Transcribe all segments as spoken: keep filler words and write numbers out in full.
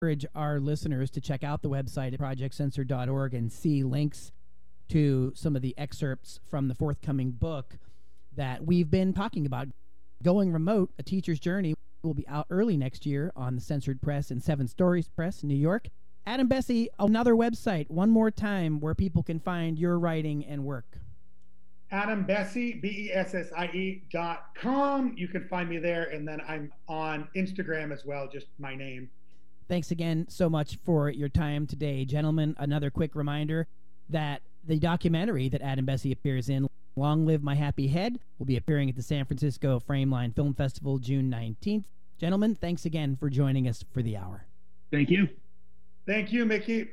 encourage our listeners to check out the website at project censored dot org and see links to some of the excerpts from the forthcoming book that we've been talking about. Going Remote, A Teacher's Journey, will be out early next year on the Censored Press and Seven Stories Press in New York. Adam Bessie, another website, one more time, where people can find your writing and work. Adam Bessie, B E S S I E dot com. You can find me there, and then I'm on Instagram as well, just my name. Thanks again so much for your time today, gentlemen. Another quick reminder that the documentary that Adam Bessie appears in, Long Live My Happy Head, will be appearing at the San Francisco Frameline Film Festival June nineteenth. Gentlemen, thanks again for joining us for the hour. Thank you. Thank you, Mickey.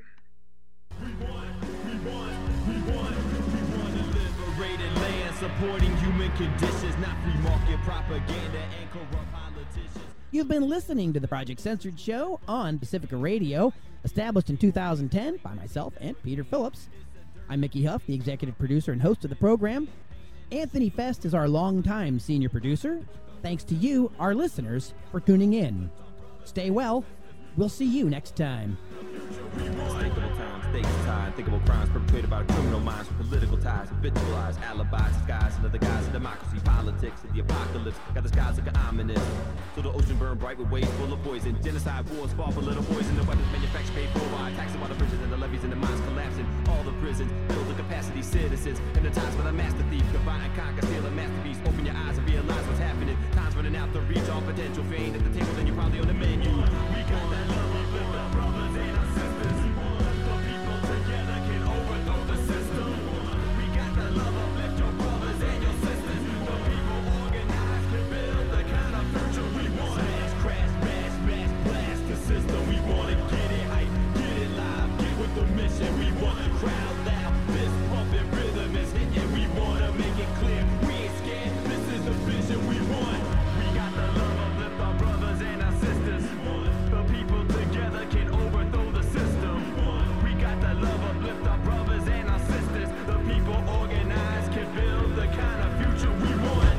We want, we want, we want, we want to liberate a land supporting human conditions, not free market propaganda and corrupt politicians. You've been listening to the Project Censored Show on Pacifica Radio, established in two thousand ten by myself and Peter Phillips. I'm Mickey Huff, the executive producer and host of the program. Anthony Fest is our longtime senior producer. Thanks to you, our listeners, for tuning in. Stay well. We'll see you next time. Unspeakable times, stakes tied, unthinkable crimes perpetrated by criminal minds with political ties, habitualized alibis, disguised under the guise of democracy, politics, and the apocalypse. Got the skies looking ominous. So the ocean burned bright with waves full of poison. Genocide wars fought for little boys, and the weapons manufactured paid for by taxing while the bridges and the levees and the mines collapsing. All the prisons build the capacity citizens. And the times when the master thief combine and conquer, steal a masterpiece. Open your eyes and realize what's happening. Time's running out to reach all potential. If you ain't at the table, then you're probably on the menu. We got that love with our brothers and our sisters. The people together can overthrow the system. We got that love, uplift your brothers and your sisters. The people organized can build the kind of future we want. Smash, crash, smash, smash, blast the system. We want to get it hype, get it live, get with the mission. We want the crowd loud. This pumping rhythm is hitting. We want to make it clear. We ain't scared. This is the vision we want. We got the love, uplift our brothers and our sisters. The people together can overthrow the system. We got the love, uplift our brothers and our sisters. The people organized can build the kind of future we want.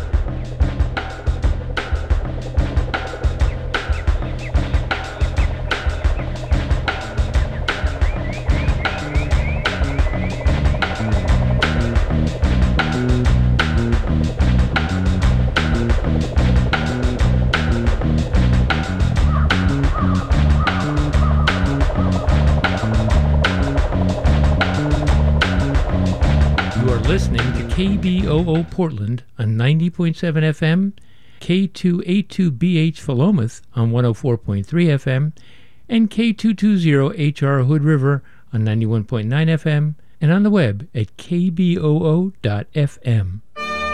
Listening to K B O O Portland on ninety point seven F M, K two eighty-two B H Philomath on one oh four point three F M, and K two twenty H R Hood River on ninety-one point nine F M, and on the web at k b o o dot f m.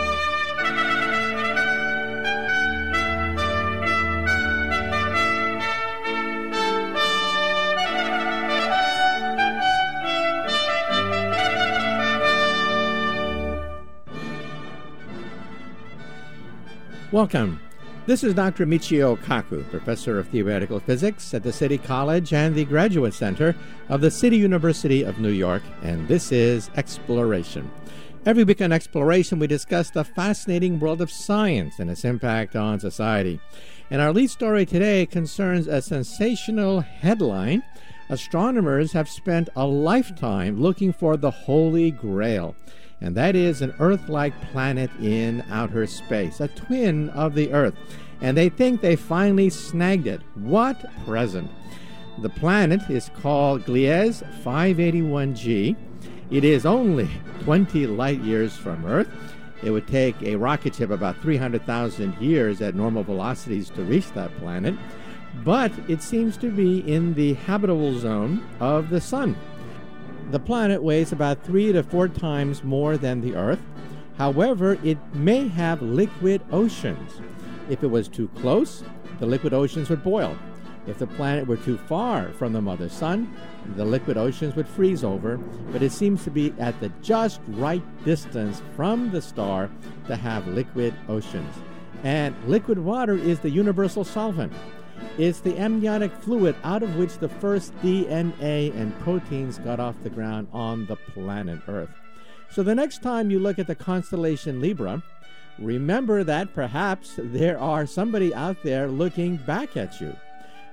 Welcome. This is Doctor Michio Kaku, Professor of Theoretical Physics at the City College and the Graduate Center of the City University of New York, and this is Exploration. Every week on Exploration, we discuss the fascinating world of science and its impact on society. And our lead story today concerns a sensational headline. Astronomers have spent a lifetime looking for the Holy Grail, and that is an Earth-like planet in outer space, a twin of the Earth. And they think they finally snagged it. What present? The planet is called Gliese five eighty-one G. It is only twenty light years from Earth. It would take a rocket ship about three hundred thousand years at normal velocities to reach that planet. But it seems to be in the habitable zone of the Sun. The planet weighs about three to four times more than the Earth. However, it may have liquid oceans. If it was too close, the liquid oceans would boil. If the planet were too far from the mother sun, the liquid oceans would freeze over, but it seems to be at the just right distance from the star to have liquid oceans. And liquid water is the universal solvent. It's the amniotic fluid out of which the first D N A and proteins got off the ground on the planet Earth. So the next time you look at the constellation Libra, remember that perhaps there are somebody out there looking back at you.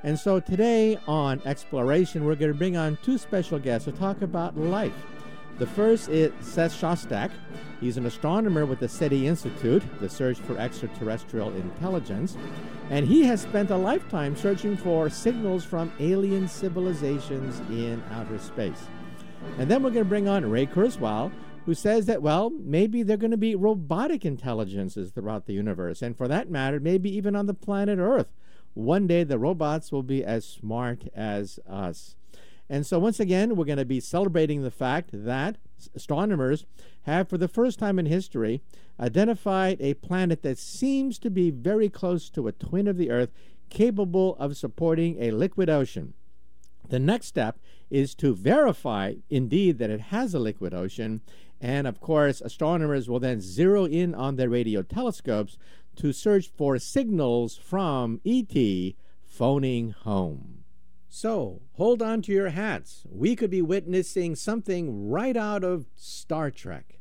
And so today on Exploration, we're going to bring on two special guests to talk about life. The first is Seth Shostak. He's an astronomer with the SETI Institute, the Search for Extraterrestrial Intelligence, and he has spent a lifetime searching for signals from alien civilizations in outer space. And then we're going to bring on Ray Kurzweil, who says that, well, maybe they're going to be robotic intelligences throughout the universe, and for that matter, maybe even on the planet Earth. One day the robots will be as smart as us. And so once again, we're going to be celebrating the fact that astronomers have, for the first time in history, identified a planet that seems to be very close to a twin of the Earth, capable of supporting a liquid ocean. The next step is to verify, indeed, that it has a liquid ocean. And, of course, astronomers will then zero in on their radio telescopes to search for signals from E T phoning home. So, hold on to your hats. We could be witnessing something right out of Star Trek.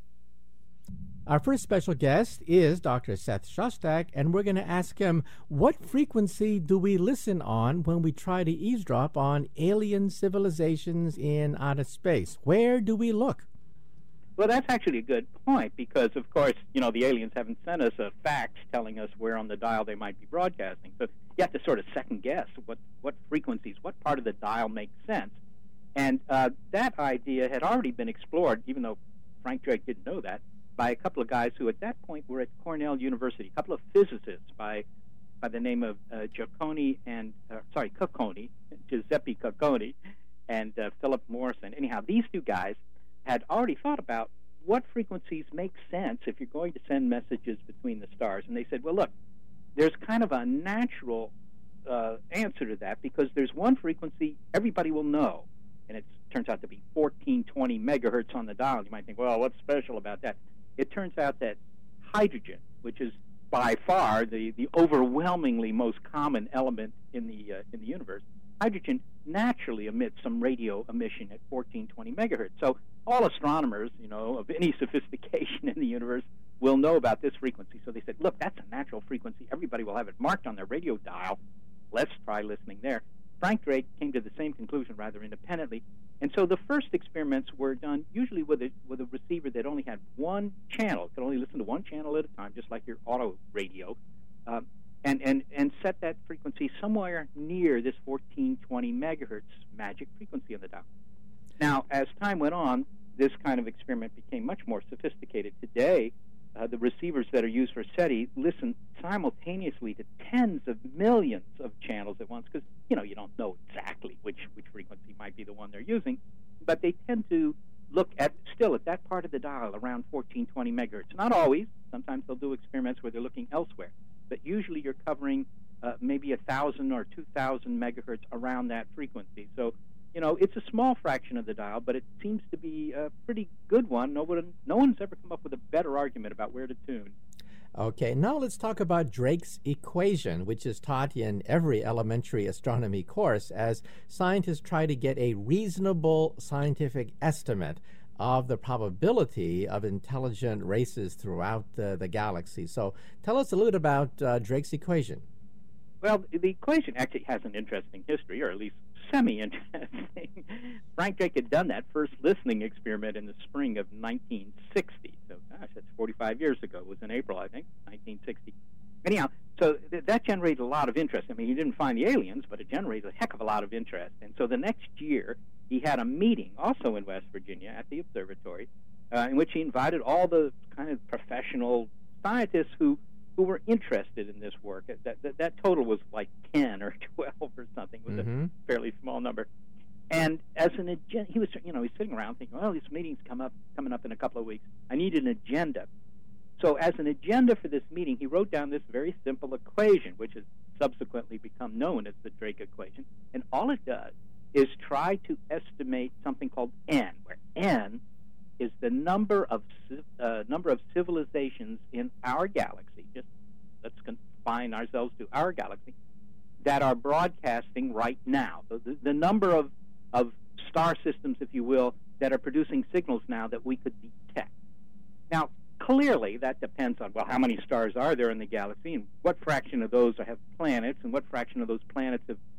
Our first special guest is Doctor Seth Shostak, and we're going to ask him, what frequency do we listen on when we try to eavesdrop on alien civilizations in outer space? Where do we look? Well, that's actually a good point because, of course, you know, the aliens haven't sent us a fax telling us where on the dial they might be broadcasting. So you have to sort of second-guess what, what frequencies, what part of the dial makes sense. And uh, that idea had already been explored, even though Frank Drake didn't know that, by a couple of guys who at that point were at Cornell University, a couple of physicists by by the name of uh, Giacconi and, uh, sorry, Cocconi, Giuseppe Cocconi, and uh, Philip Morrison. Anyhow, these two guys had already thought about what frequencies make sense if you're going to send messages between the stars. And they said, well, look, there's kind of a natural uh, answer to that because there's one frequency everybody will know, and it turns out to be fourteen twenty megahertz on the dial. You might think, well, what's special about that? It turns out that hydrogen, which is by far the, the overwhelmingly most common element in the uh, in the universe, hydrogen naturally emits some radio emission at fourteen twenty megahertz. So all astronomers, you know, of any sophistication in the universe will know about this frequency. So they said, look, that's a natural frequency. Everybody will have it marked on their radio dial. Let's try listening there. Frank Drake came to the same conclusion rather independently. And so the first experiments were done usually with a, with a receiver that only had one channel. It could only listen to one channel at a time, just like your auto radio. Um, And, and, and set that frequency somewhere near this fourteen twenty megahertz magic frequency on the dial. Now, as time went on, this kind of experiment became much more sophisticated. Today, uh, the receivers that are used for SETI listen simultaneously to tens of millions of channels at once because, you know, you don't know exactly which, which frequency might be the one they're using, but they tend to look at, still at that part of the dial around fourteen twenty megahertz. Not always. Sometimes they'll do experiments where they're looking elsewhere. But usually you're covering uh, maybe one thousand or two thousand megahertz around that frequency. So, you know, it's a small fraction of the dial, but it seems to be a pretty good one. No one, no one's ever come up with a better argument about where to tune. Okay, now let's talk about Drake's equation, which is taught in every elementary astronomy course as scientists try to get a reasonable scientific estimate of the probability of intelligent races throughout the, the galaxy. So tell us a little bit about uh, Drake's equation. Well, the equation actually has an interesting history, or at least semi-interesting. Frank Drake had done that first listening experiment in the spring of nineteen sixty. So, gosh, that's forty-five years ago. It was in April, I think, nineteen sixty. Anyhow, so th- that generated a lot of interest. I mean, he didn't find the aliens, but it generated a heck of a lot of interest. And so the next year, he had a meeting, also in West Virginia, at the observatory, uh, in which he invited all the kind of professional scientists who, who were interested in this work. That, that, that total was like ten or twelve or something. It was mm-hmm. a fairly small number. And as an agenda, he was, you know, he's sitting around thinking, well, this meeting's come up, coming up in a couple of weeks. I need an agenda. So as an agenda for this meeting, he wrote down this very simple equation, which has subsequently become known as the Drake equation. And all it does is try to estimate something called N, where N is the number of uh, number of civilizations in our galaxy. Just let's confine ourselves to our galaxy that are broadcasting right now. So the, the number of of star systems, if you will, that are producing signals now that we could detect. Now, clearly, that depends on, well, how many stars are there in the galaxy and what fraction of those have planets and what fraction of those planets have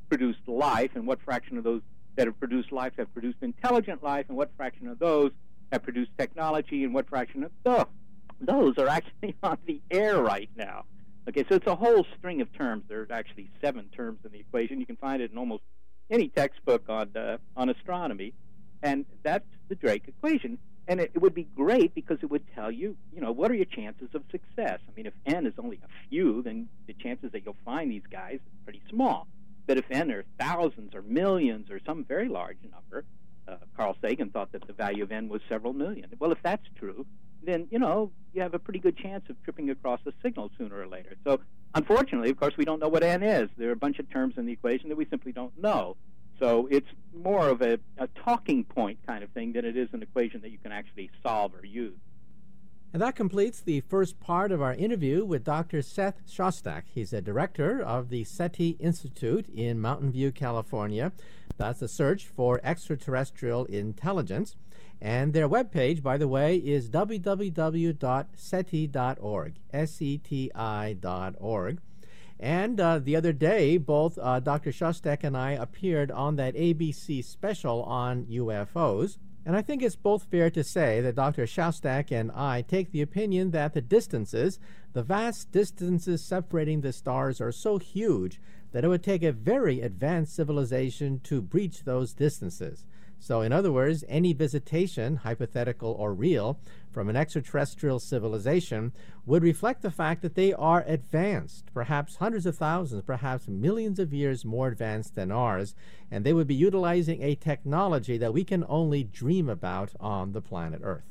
produced life, and what fraction of those that have produced life have produced intelligent life, and what fraction of those have produced technology, and what fraction of those, those are actually on the air right now. Okay, so it's a whole string of terms. There are actually seven terms in the equation. You can find it in almost any textbook on uh, on astronomy, and that's the Drake equation. And it, it would be great because it would tell you, you know, what are your chances of success? I mean, if n is only a few, then the chances that you'll find these guys is pretty small. But if n are thousands or millions or some very large number, uh, Carl Sagan thought that the value of n was several million. Well, if that's true, then, you know, you have a pretty good chance of tripping across a signal sooner or later. So, unfortunately, of course, we don't know what n is. There are a bunch of terms in the equation that we simply don't know. So it's more of a, a talking point kind of thing than it is an equation that you can actually solve or use. And that completes the first part of our interview with Doctor Seth Shostak. He's a director of the SETI Institute in Mountain View, California. That's the search for extraterrestrial intelligence. And their webpage, by the way, is w w w dot seti dot org, S E T I dot org. And uh, the other day, both uh, Doctor Shostak and I appeared on that A B C special on U F Os. And I think it's both fair to say that Doctor Shostak and I take the opinion that the distances, the vast distances separating the stars, are so huge that it would take a very advanced civilization to breach those distances. So, in other words, any visitation, hypothetical or real, from an extraterrestrial civilization would reflect the fact that they are advanced, perhaps hundreds of thousands, perhaps millions of years more advanced than ours, and they would be utilizing a technology that we can only dream about on the planet Earth.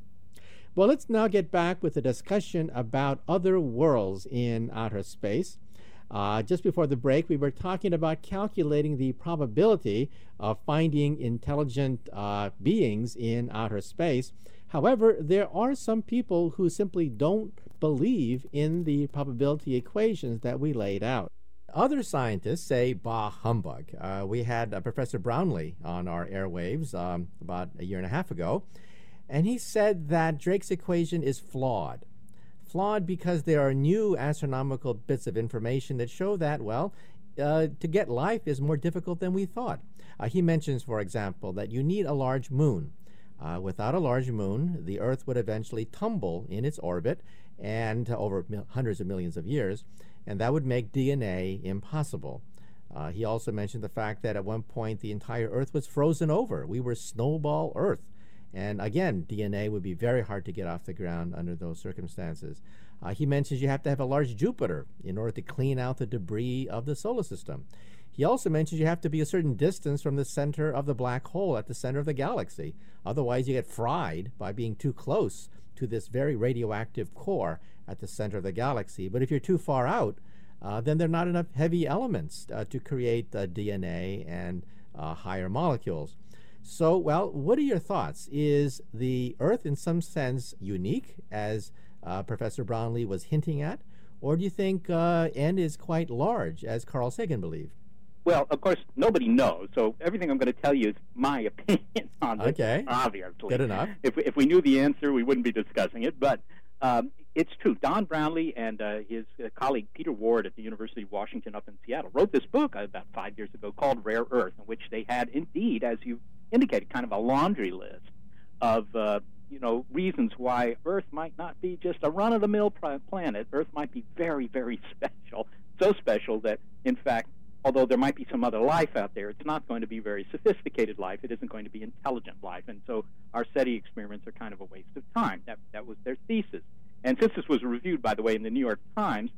Well, let's now get back with a discussion about other worlds in outer space. Uh, just before the break, we were talking about calculating the probability of finding intelligent uh, beings in outer space. However, there are some people who simply don't believe in the probability equations that we laid out. Other scientists say, bah, humbug. Uh, we had uh, Professor Brownlee on our airwaves um, about a year and a half ago, and he said that Drake's equation is flawed. Flawed because there are new astronomical bits of information that show that, well, uh, to get life is more difficult than we thought. Uh, he mentions, for example, that you need a large moon. Uh, without a large moon, the Earth would eventually tumble in its orbit and uh, over mil- hundreds of millions of years, and that would make D N A impossible. Uh, he also mentioned the fact that at one point the entire Earth was frozen over. We were snowball Earth. And again, D N A would be very hard to get off the ground under those circumstances. Uh, he mentions you have to have a large Jupiter in order to clean out the debris of the solar system. He also mentions you have to be a certain distance from the center of the black hole at the center of the galaxy. Otherwise, you get fried by being too close to this very radioactive core at the center of the galaxy. But if you're too far out, uh, then there are not enough heavy elements uh, to create uh, D N A and uh, higher molecules. So, well, what are your thoughts? Is the Earth in some sense unique, as uh, Professor Brownlee was hinting at? Or do you think uh, n is quite large, as Carl Sagan believed? Well, of course, nobody knows, so everything I'm going to tell you is my opinion on this, okay. Obviously. Good enough. If we, if we knew the answer, we wouldn't be discussing it, but um, it's true. Don Brownlee and uh, his uh, colleague Peter Ward at the University of Washington up in Seattle wrote this book uh, about five years ago called Rare Earth, in which they had indeed, as you indicated, kind of a laundry list of uh, you know, reasons why Earth might not be just a run-of-the-mill planet. Earth might be very, very special, so special that, in fact, although there might be some other life out there, it's not going to be very sophisticated life. It isn't going to be intelligent life. And so our SETI experiments are kind of a waste of time. That, that was their thesis. And since this was reviewed, by the way, in the New York Times,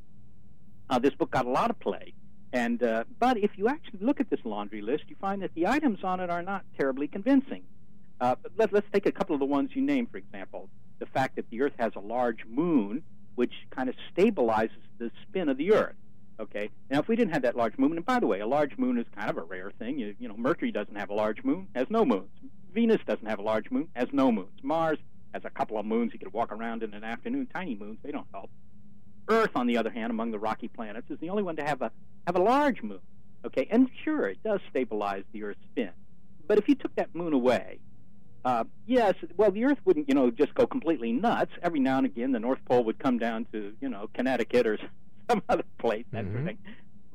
uh, this book got a lot of play. And uh, but if you actually look at this laundry list, you find that the items on it are not terribly convincing. Uh, but let, let's take a couple of the ones you named, for example. The fact that the Earth has a large moon, which kind of stabilizes the spin of the Earth. Okay. Now, if we didn't have that large moon, and by the way, a large moon is kind of a rare thing. You, you know, Mercury doesn't have a large moon, has no moons. Venus doesn't have a large moon, has no moons. Mars has a couple of moons. You could walk around in an afternoon. Tiny moons, they don't help. Earth, on the other hand, among the rocky planets, is the only one to have a have a large moon. Okay, and sure, it does stabilize the Earth's spin. But if you took that moon away, uh, yes, well, the Earth wouldn't, you know, just go completely nuts. Every now and again, the North Pole would come down to, you know, Connecticut or some other place, that mm-hmm. sort of thing.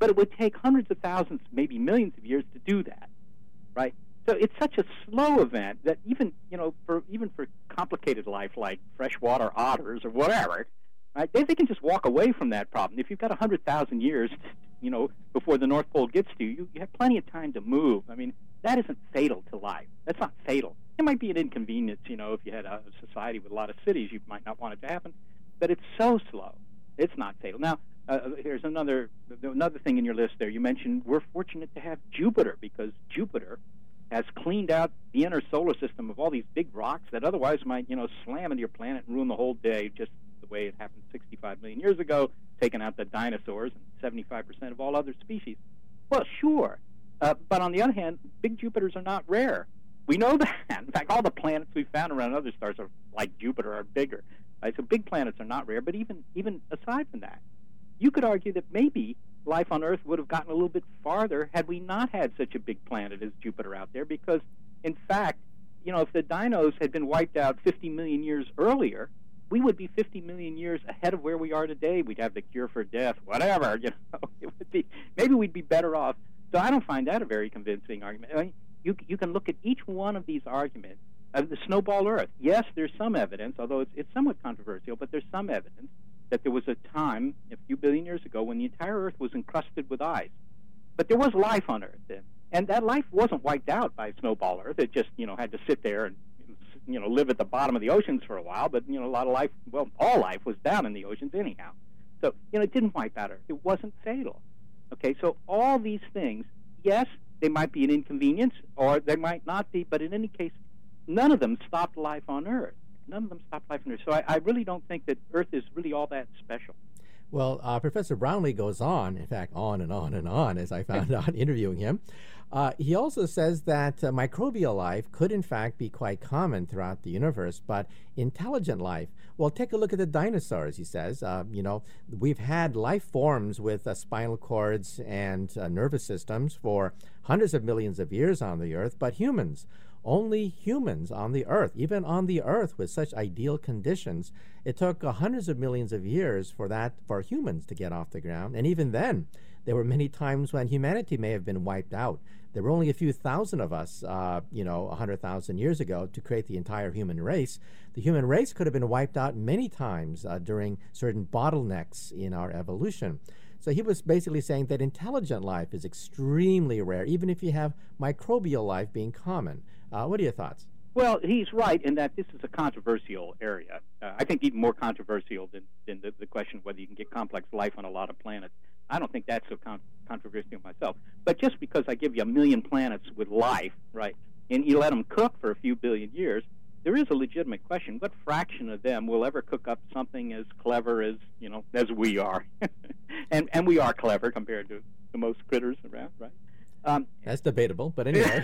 But it would take hundreds of thousands, maybe millions of years to do that, right? So it's such a slow event that even, you know, for even for complicated life like freshwater otters or whatever, right, they, they can just walk away from that problem. If you've got one hundred thousand years, you know, before the North Pole gets to you, you have plenty of time to move. I mean, that isn't fatal to life. That's not fatal. It might be an inconvenience, you know, if you had a society with a lot of cities, you might not want it to happen. But it's so slow. It's not fatal. Now, uh, here's another another thing in your list there. You mentioned we're fortunate to have Jupiter because Jupiter has cleaned out the inner solar system of all these big rocks that otherwise might, you know, slam into your planet and ruin the whole day, just the way it happened sixty-five million years ago, taking out the dinosaurs and seventy-five percent of all other species. Well, sure. Uh, but on the other hand, big Jupiters are not rare. We know that. In fact, all the planets we've found around other stars are like Jupiter are bigger. Right? So big planets are not rare. But even even aside from that, you could argue that maybe life on Earth would have gotten a little bit farther had we not had such a big planet as Jupiter out there. Because, in fact, you know, if the dinos had been wiped out fifty million years earlier, we would be fifty million years ahead of where we are today. We'd have the cure for death, whatever. You know, it would be maybe we'd be better off. So I don't find that a very convincing argument. I mean, you you can look at each one of these arguments. Uh, the snowball Earth. Yes, there's some evidence, although it's it's somewhat controversial, but there's some evidence that there was a time a few billion years ago when the entire Earth was encrusted with ice. But there was life on Earth then, and that life wasn't wiped out by snowball Earth. It just you know had to sit there and you know live at the bottom of the oceans for a while. But you know a lot of life, well, all life was down in the oceans anyhow. So you know it didn't wipe out Earth. It wasn't fatal. Okay, so all these things, yes, they might be an inconvenience, or they might not be. But in any case, none of them stopped life on Earth. None of them stopped life on Earth. So I, I really don't think that Earth is really all that special. Well, uh, Professor Brownlee goes on, in fact, on and on and on, as I found out interviewing him. Uh, he also says that uh, microbial life could, in fact, be quite common throughout the universe, but intelligent life, well, take a look at the dinosaurs, he says. Uh, you know, we've had life forms with uh, spinal cords and uh, nervous systems for hundreds of millions of years on the Earth, but humans, only humans on the Earth, even on the Earth with such ideal conditions, it took uh, hundreds of millions of years for that, for humans to get off the ground. And even then, there were many times when humanity may have been wiped out. There were only a few thousand of us, uh, you know, one hundred thousand years ago to create the entire human race. The human race could have been wiped out many times uh, during certain bottlenecks in our evolution. So he was basically saying that intelligent life is extremely rare, even if you have microbial life being common. Uh, what are your thoughts? Well, he's right in that this is a controversial area. Uh, I think even more controversial than, than the, the question of whether you can get complex life on a lot of planets. I don't think that's so con- controversial myself. But just because I give you a million planets with life, right, and you let them cook for a few billion years, there is a legitimate question. What fraction of them will ever cook up something as clever as, you know, as we are? and and we are clever compared to, to most critters around, right? Um, That's debatable, but anyway.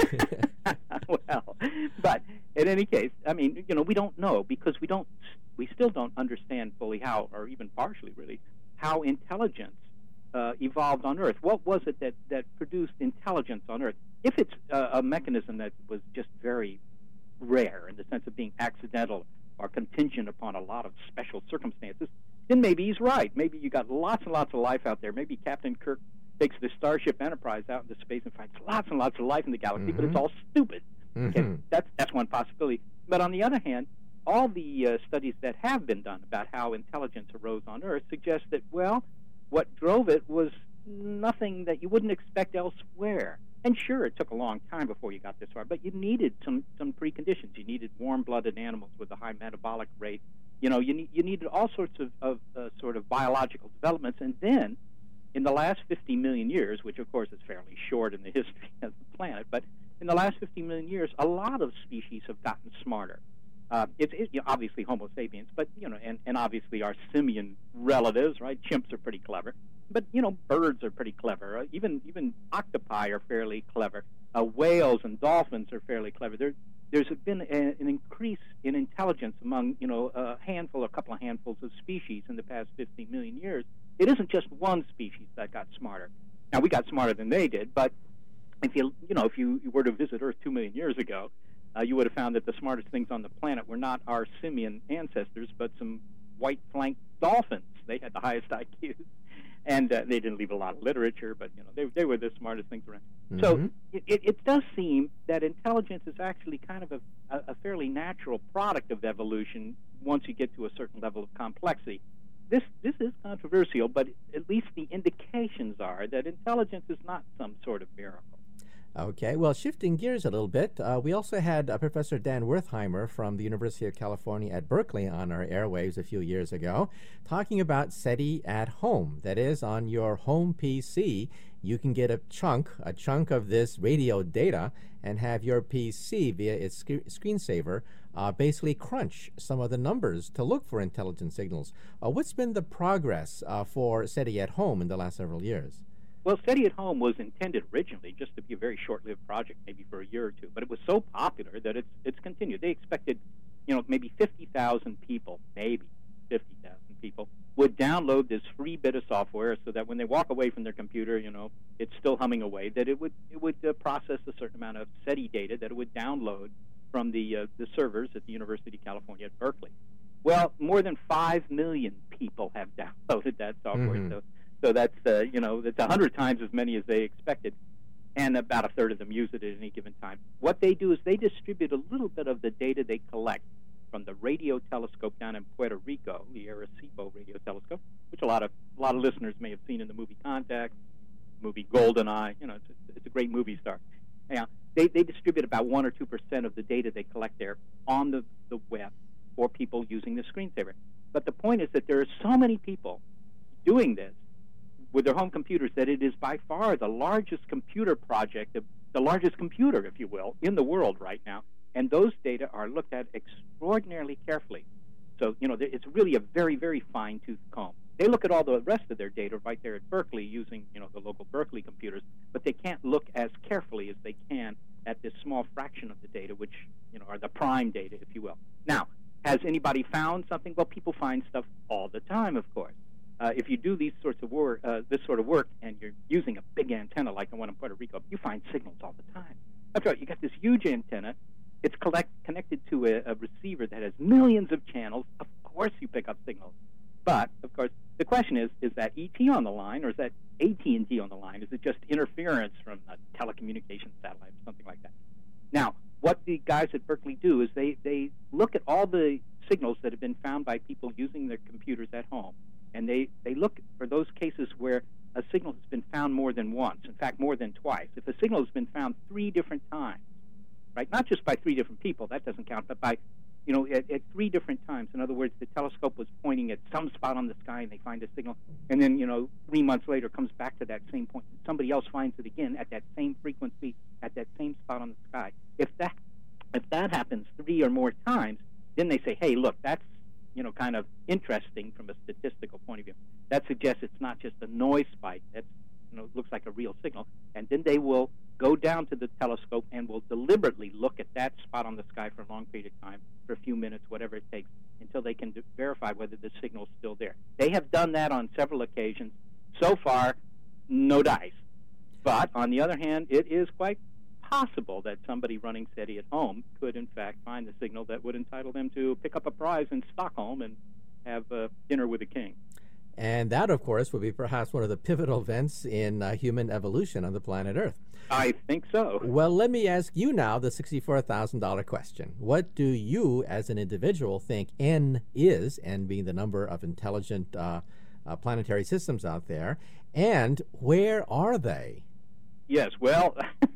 Well, but in any case, I mean, you know, we don't know because we don't, we still don't understand fully how, or even partially really, how intelligence uh, evolved on Earth. What was it that, that produced intelligence on Earth? If it's uh, a mechanism that was just very rare in the sense of being accidental or contingent upon a lot of special circumstances, then maybe he's right. Maybe you got lots and lots of life out there. Maybe Captain Kirk takes the Starship Enterprise out into space and finds lots and lots of life in the galaxy, mm-hmm. but it's all stupid. Mm-hmm. Okay? That's that's one possibility. But on the other hand, all the uh, studies that have been done about how intelligence arose on Earth suggest that, well, what drove it was nothing that you wouldn't expect elsewhere. And sure, it took a long time before you got this far, but you needed some, some preconditions. You needed warm-blooded animals with a high metabolic rate. You know, you, need, you needed all sorts of, of uh, sort of biological developments, and then in the last fifty million years, which of course is fairly short in the history of the planet, but in the last fifty million years, a lot of species have gotten smarter. Uh, it's it, you know, obviously Homo sapiens, but you know, and, and obviously our simian relatives, right? Chimps are pretty clever, but you know, birds are pretty clever. Uh, even even octopi are fairly clever. Uh, whales and dolphins are fairly clever. There, there's been a, an increase in intelligence among you know a handful, a couple of handfuls of species in the past fifty million years. It isn't just one species that got smarter. Now, we got smarter than they did, but if you you know if you, you were to visit Earth two million years ago, uh, you would have found that the smartest things on the planet were not our simian ancestors, but some white-flanked dolphins. They had the highest I Qs. and uh, they didn't leave a lot of literature, but you know they they were the smartest things around. Mm-hmm. So it, it, it does seem that intelligence is actually kind of a, a, a fairly natural product of evolution once you get to a certain level of complexity. This this is controversial, but at least the indications are that intelligence is not some sort of miracle. Okay, well, shifting gears a little bit, uh, we also had uh, Professor Dan Wertheimer from the University of California at Berkeley on our airwaves a few years ago, talking about SETI at home. That is, on your home P C, you can get a chunk, a chunk of this radio data and have your P C, via its sc- screensaver, uh, basically crunch some of the numbers to look for intelligent signals. Uh, what's been the progress uh, for SETI at home in the last several years? Well, SETI at Home was intended originally just to be a very short-lived project, maybe for a year or two, but it was so popular that it's it's continued. They expected, you know, maybe fifty thousand people, maybe fifty thousand people, would download this free bit of software so that when they walk away from their computer, you know, it's still humming away, that it would it would uh, process a certain amount of SETI data that it would download from the uh, the servers at the University of California at Berkeley. Well, more than five million people have downloaded that software, mm-hmm. so So that's, uh, you know, that's one hundred times as many as they expected, and about a third of them use it at any given time. What they do is they distribute a little bit of the data they collect from the radio telescope down in Puerto Rico, the Arecibo radio telescope, which a lot of a lot of listeners may have seen in the movie Contact, movie GoldenEye. You know, it's a, it's a great movie star. Yeah, they, they distribute about one or two percent of the data they collect there on the, the web for people using the screensaver. But the point is that there are so many people doing this with their home computers that it is by far the largest computer project, the, the largest computer, if you will, in the world right now. And those data are looked at extraordinarily carefully. So, you know, it's really a very, very fine-tooth comb. They look at all the rest of their data right there at Berkeley using, you know, the local Berkeley computers, but they can't look as carefully as they can at this small fraction of the data, which, you know, are the prime data, if you will. Now, has anybody found something? Well, people find stuff all the time, of course. Uh, if you do these sorts of work, uh, this sort of work, and you're using a big antenna like the one in Puerto Rico, you find signals all the time. That's right. You got this huge antenna. It's collect, connected to a, a receiver that has millions of channels. Of course, you pick up signals. But of course, the question is: is that E T on the line, or is that A T and T on the line? Is it just interference from a telecommunications satellite or something like that? Now, what the guys at Berkeley do is they they look at all the signals that have been found by people using their computers at home. And they, they look for those cases where a signal has been found more than once, in fact, more than twice. If a signal has been found three different times, right, not just by three different people, that doesn't count, but by, you know, at, at three different times. In other words, the telescope was pointing at some spot on the sky and they find a signal, and then, you know, three months later comes back to that same point. Somebody else finds it again at that same frequency, at that same spot on the sky. If that, if that happens three or more times, then they say, hey, look, that's, you know, kind of interesting from a statistical point of view. That suggests it's not just a noise spike. That, you know, looks like a real signal. And then they will go down to the telescope and will deliberately look at that spot on the sky for a long period of time, for a few minutes, whatever it takes, until they can d- verify whether the signal is still there. They have done that on several occasions. So far, no dice. But on the other hand, it is quite possible that somebody running SETI at home could, in fact, find the signal that would entitle them to pick up a prize in Stockholm and have uh, dinner with the king. And that, of course, would be perhaps one of the pivotal events in uh, human evolution on the planet Earth. I think so. Well, let me ask you now the sixty-four thousand dollars question. What do you, as an individual, think N is, N being the number of intelligent uh, uh, planetary systems out there, and where are they? Yes, well,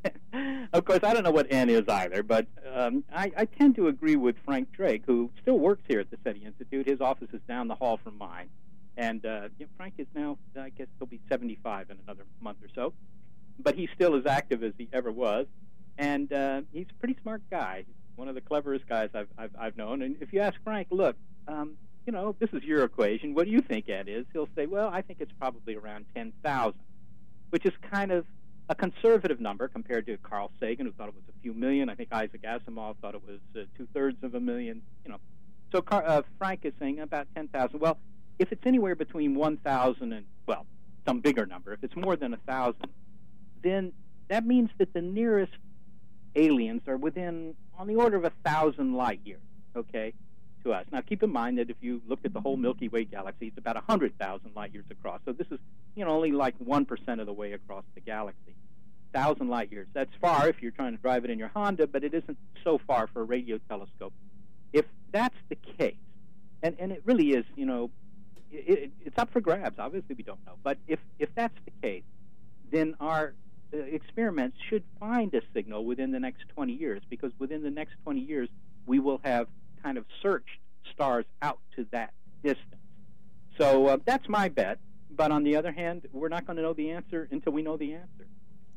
of course, I don't know what N is either, but um, I, I tend to agree with Frank Drake, who still works here at the SETI Institute. His office is down the hall from mine. And uh, you know, Frank is now, I guess he'll be seventy-five in another month or so. But he's still as active as he ever was. And uh, he's a pretty smart guy. He's one of the cleverest guys I've, I've, I've known. And if you ask Frank, look, um, you know, this is your equation. What do you think N is? He'll say, well, I think it's probably around ten thousand, which is kind of a conservative number compared to Carl Sagan, who thought it was a few million. I think Isaac Asimov thought it was uh, two-thirds of a million. You know, so Car- uh, Frank is saying about ten thousand. Well, if it's anywhere between one thousand and, well, some bigger number, if it's more than one thousand, then that means that the nearest aliens are within, on the order of one thousand light years, okay, to us. Now, keep in mind that if you looked at the whole Milky Way galaxy, it's about one hundred thousand light years across. So this is, you know, only like one percent of the way across the galaxy. one thousand light years. That's far if you're trying to drive it in your Honda, but it isn't so far for a radio telescope. If that's the case, and, and it really is, you know, it, it, it's up for grabs. Obviously, we don't know. But if, if that's the case, then our uh, experiments should find a signal within the next twenty years, because within the next twenty years, we will have kind of searched stars out to that distance. So uh, that's my bet. But on the other hand, we're not going to know the answer until we know the answer.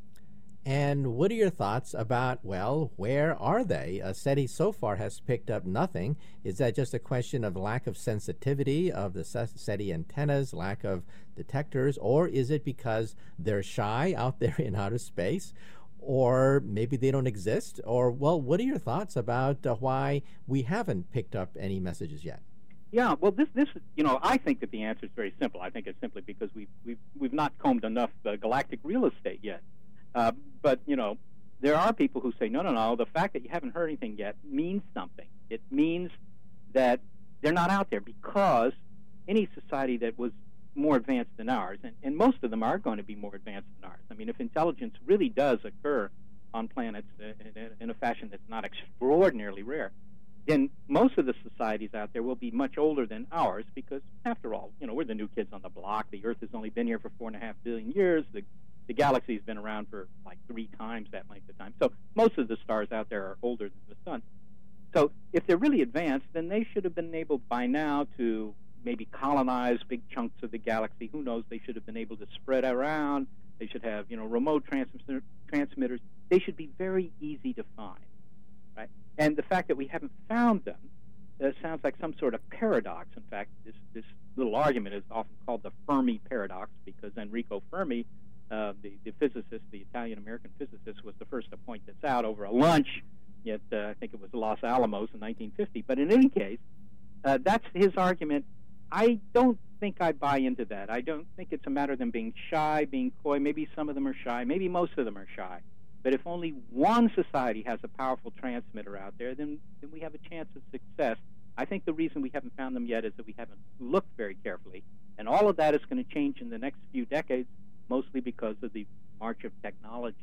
And what are your thoughts about, well, where are they? Uh, SETI so far has picked up nothing. Is that just a question of lack of sensitivity of the SETI antennas, lack of detectors, or is it because they're shy out there in outer space? Or maybe they don't exist? Or, well, what are your thoughts about uh, why we haven't picked up any messages yet? Yeah, well, this, this, you know, I think that the answer is very simple. I think it's simply because we've, we've, we've not combed enough uh, galactic real estate yet. Uh, but, you know, there are people who say, no, no, no, the fact that you haven't heard anything yet means something. It means that they're not out there, because any society that was more advanced than ours, and, and most of them are going to be more advanced than ours. I mean, if intelligence really does occur on planets in, in a fashion that's not extraordinarily rare, then most of the societies out there will be much older than ours, because, after all, you know, we're the new kids on the block. The Earth has only been here for four and a half billion years. The The galaxy's been around for like three times that length of time. So most of the stars out there are older than the sun. So if they're really advanced, then they should have been able by now to maybe colonize big chunks of the galaxy. Who knows? They should have been able to spread around. They should have, you know, remote transmitter, transmitters. They should be very easy to find, right? And the fact that we haven't found them uh, sounds like some sort of paradox. In fact, this, this little argument is often called the Fermi paradox, because Enrico Fermi, Uh, the, the physicist, the Italian-American physicist, was the first to point this out over a lunch at, uh, I think it was Los Alamos in nineteen fifty. But in any case, uh, that's his argument. I don't think I buy into that. I don't think it's a matter of them being shy, being coy. Maybe some of them are shy. Maybe most of them are shy. But if only one society has a powerful transmitter out there, then, then we have a chance of success. I think the reason we haven't found them yet is that we haven't looked very carefully. And all of that is going to change in the next few decades, mostly because of the march of technology.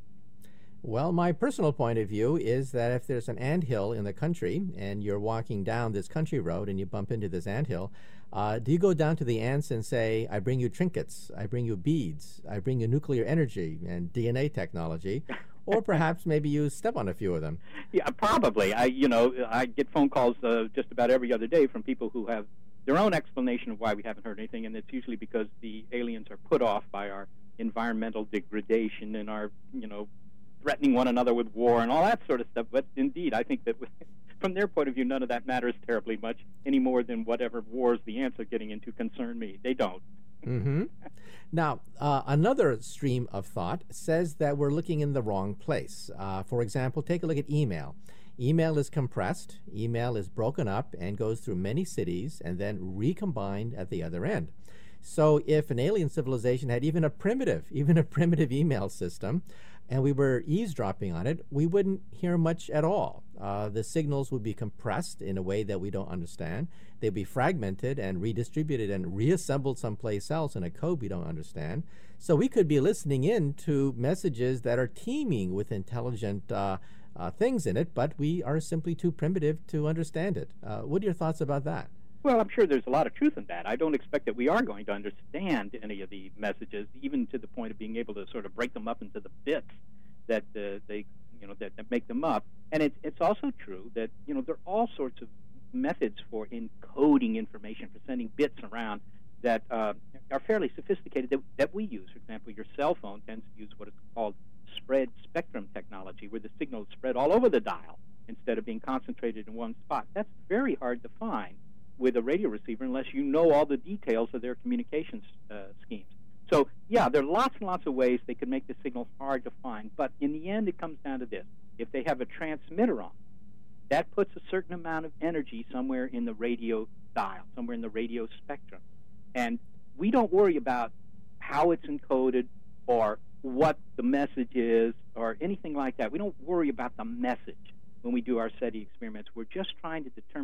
Well, my personal point of view is that if there's an anthill in the country and you're walking down this country road and you bump into this anthill, uh, do you go down to the ants and say, I bring you trinkets, I bring you beads, I bring you nuclear energy and D N A technology, or perhaps maybe you step on a few of them? Yeah, probably. I, you know, I get phone calls uh, just about every other day from people who have their own explanation of why we haven't heard anything, and it's usually because the aliens are put off by our environmental degradation and our, you know, threatening one another with war and all that sort of stuff. But indeed, I think that from their point of view, none of that matters terribly much, any more than whatever wars the ants are getting into concern me. They don't. Mm-hmm. Now, uh, another stream of thought says that we're looking in the wrong place. Uh, for example, take a look at email. Email is compressed, email is broken up and goes through many cities and then recombined at the other end. So if an alien civilization had even a primitive, even a primitive email system, and we were eavesdropping on it, we wouldn't hear much at all. Uh, the signals would be compressed in a way that we don't understand. They'd be fragmented and redistributed and reassembled someplace else in a code we don't understand. So we could be listening in to messages that are teeming with intelligent uh, uh, things in it, but we are simply too primitive to understand it. Uh, what are your thoughts about that? Well, I'm sure there's a lot of truth in that. I don't expect that we are going to understand any of the messages, even to the point of being able to sort of break them up into the bits that uh, they, you know, that, that make them up. And it's it's also true that, you know, there are all sorts of methods for encoding information, for sending bits around that uh, are fairly sophisticated that, that we use. For example, your cell phone tends to use what is called spread spectrum technology, where the signal is spread all over the dial instead of being concentrated in one spot. That's very hard to find with a radio receiver unless you know all the details of their communications uh, schemes. So, yeah, there are lots and lots of ways they could make the signal hard to find, but in the end it comes down to this. If they have a transmitter on, that puts a certain amount of energy somewhere in the radio dial, somewhere in the radio spectrum. And we don't worry about how it's encoded or what the message is or anything like that. We don't worry about the message when we do our SETI experiments. We're just trying to determine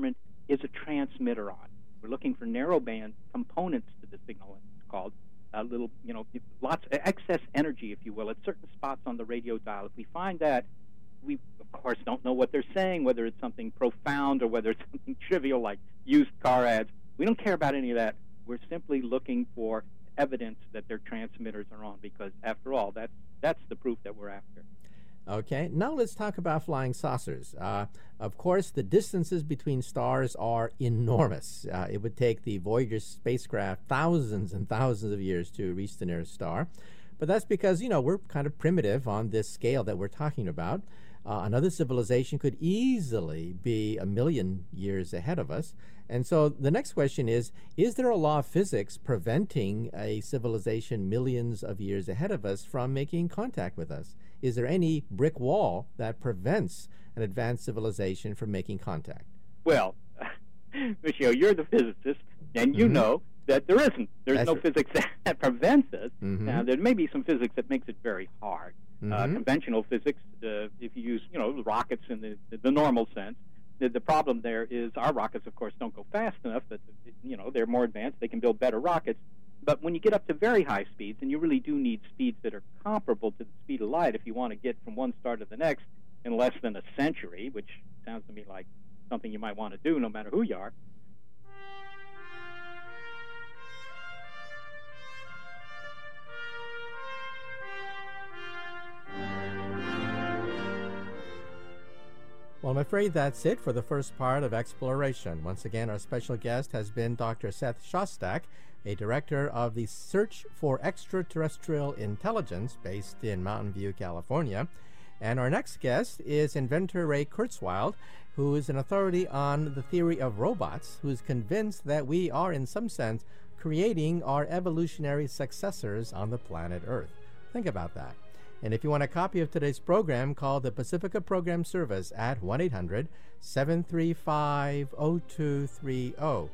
is a transmitter on. We're looking for narrowband components to the signal, it's called. A little, you know, lots excess energy, if you will, at certain spots on the radio dial. If we find that, we, of course, don't know what they're saying, whether it's something profound or whether it's something trivial like used car ads. We don't care about any of that. We're simply looking for evidence that their transmitters are on, because, after all, that's, that's the proof that we're after. Okay, now let's talk about flying saucers. Uh, of course, the distances between stars are enormous. Uh, it would take the Voyager spacecraft thousands and thousands of years to reach the nearest star. But that's because, you know, we're kind of primitive on this scale that we're talking about. Uh, another civilization could easily be a million years ahead of us. And so the next question is, is there a law of physics preventing a civilization millions of years ahead of us from making contact with us? Is there any brick wall that prevents an advanced civilization from making contact? Well, Michio, you're the physicist, and you mm-hmm. know that there isn't. There's That's no right. physics that prevents us. Mm-hmm. Now, there may be some physics that makes it very hard. Mm-hmm. Uh, conventional physics, uh, if you use, you know, rockets in the, the normal sense, the, the problem there is our rockets, of course, don't go fast enough, but, you know, they're more advanced. They can build better rockets. But when you get up to very high speeds, and you really do need speeds that are comparable to the speed of light if you want to get from one star to the next in less than a century, which sounds to me like something you might want to do no matter who you are. Well, I'm afraid that's it for the first part of Exploration. Once again, our special guest has been Doctor Seth Shostak, a director of the Search for Extraterrestrial Intelligence based in Mountain View, California. And our next guest is inventor Ray Kurzweil, who is an authority on the theory of robots, who is convinced that we are, in some sense, creating our evolutionary successors on the planet Earth. Think about that. And if you want a copy of today's program, call the Pacifica Program Service at one eight hundred, seven three five, zero two three zero.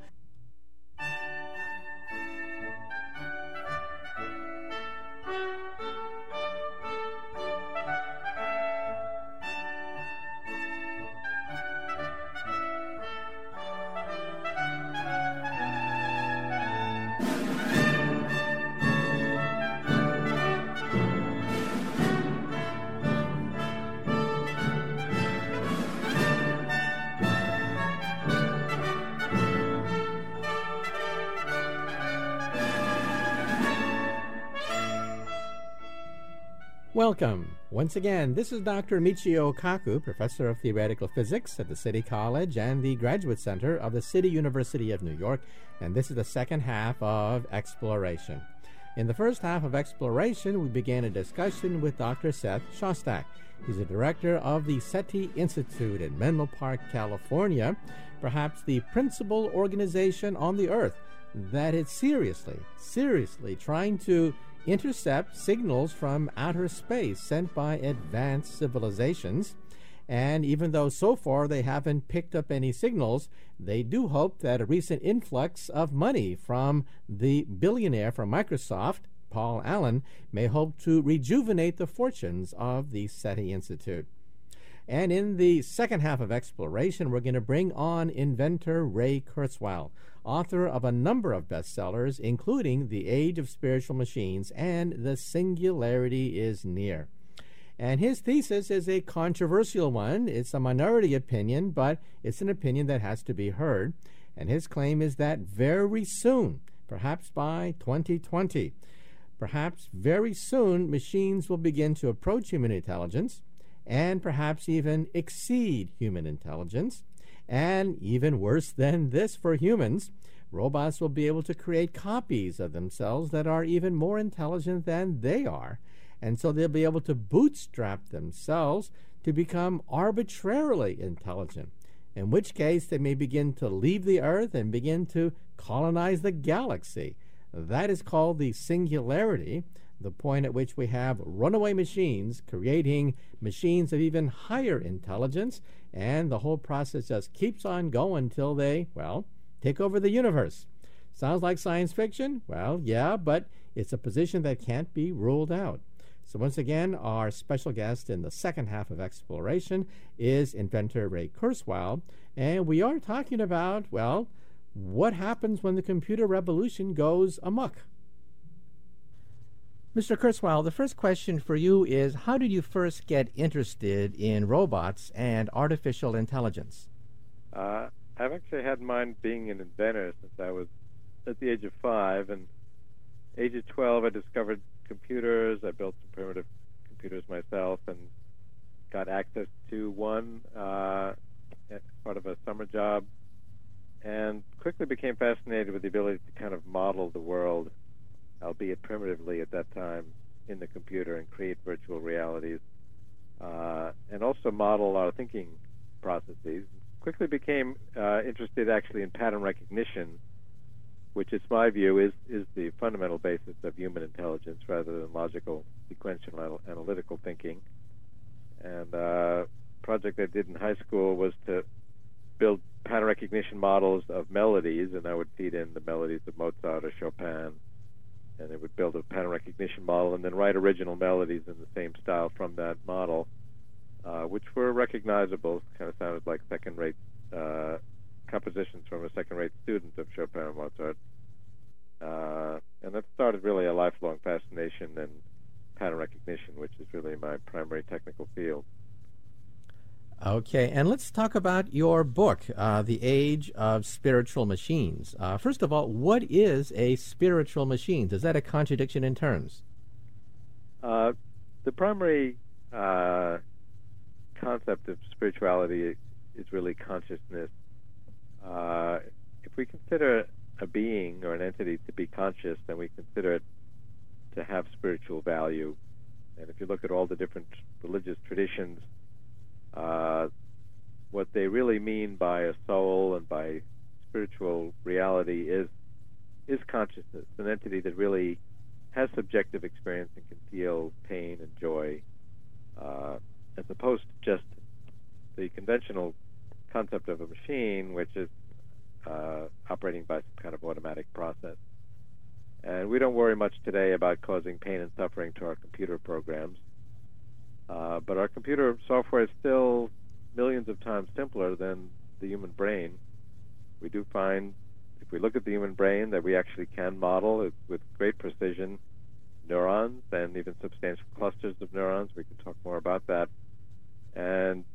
Welcome. Once again, this is Doctor Michio Kaku, Professor of Theoretical Physics at the City College and the Graduate Center of the City University of New York, and this is the second half of Exploration. In the first half of Exploration, we began a discussion with Doctor Seth Shostak. He's the director of the SETI Institute in Menlo Park, California, perhaps the principal organization on the Earth that is seriously, seriously trying to intercept signals from outer space sent by advanced civilizations. And even though so far they haven't picked up any signals, they do hope that a recent influx of money from the billionaire from Microsoft, Paul Allen, may hope to rejuvenate the fortunes of the SETI Institute. And in the second half of Exploration, we're going to bring on inventor Ray Kurzweil, author of a number of bestsellers, including The Age of Spiritual Machines and The Singularity is Near. And his thesis is a controversial one. It's a minority opinion, but it's an opinion that has to be heard. And his claim is that very soon, perhaps by twenty twenty, perhaps very soon, machines will begin to approach human intelligence and perhaps even exceed human intelligence. And even worse than this for humans, robots will be able to create copies of themselves that are even more intelligent than they are. And so they'll be able to bootstrap themselves to become arbitrarily intelligent, in which case they may begin to leave the Earth and begin to colonize the galaxy. That is called the singularity, the point at which we have runaway machines creating machines of even higher intelligence, and the whole process just keeps on going until they, well, take over the universe. Sounds like science fiction? Well, yeah, but it's a position that can't be ruled out. So once again, our special guest in the second half of Exploration is inventor Ray Kurzweil, and we are talking about, well, what happens when the computer revolution goes amok? Mister Kurzweil, the first question for you is, how did you first get interested in robots and artificial intelligence? Uh, I've actually had in mind being an inventor since I was at the age of five, and age of twelve I discovered computers. I built some primitive computers myself and got access to one uh, as part of a summer job, and quickly became fascinated with the ability to kind of model the world, albeit primitively at that time, in the computer and create virtual realities, uh, and also model our thinking processes. Quickly became uh, interested actually in pattern recognition, which is my view is, is the fundamental basis of human intelligence rather than logical, sequential, anal- analytical thinking. And uh, project I did in high school was to build pattern recognition models of melodies, and I would feed in the melodies of Mozart or Chopin, and it would build a pattern recognition model and then write original melodies in the same style from that model, uh, which were recognizable, kind of sounded like second-rate uh, compositions from a second-rate student of Chopin and Mozart. Uh, and that started really a lifelong fascination in pattern recognition, which is really my primary technical field. Okay, and let's talk about your book, uh, The Age of Spiritual Machines. Uh, first of all, what is a spiritual machine? Is that a contradiction in terms? Uh, the primary uh, concept of spirituality is really consciousness. Uh, if we consider a being or an entity to be conscious, then we consider it to have spiritual value. And if you look at all the different religious traditions, Uh, what they really mean by a soul and by spiritual reality is is consciousness, an entity that really has subjective experience and can feel pain and joy, uh, as opposed to just the conventional concept of a machine, which is uh, operating by some kind of automatic process. And we don't worry much today about causing pain and suffering to our computer programs. Uh, but our computer software is still millions of times simpler than the human brain. We do find, if we look at the human brain, that we actually can model it with great precision neurons and even substantial clusters of neurons. We can talk more about that. And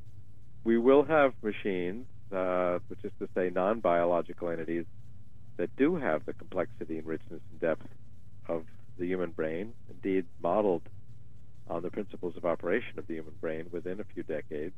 we will have machines, uh, which is to say non-biological entities, that do have the complexity and richness and depth of the human brain, indeed modeled on the principles of operation of the human brain within a few decades.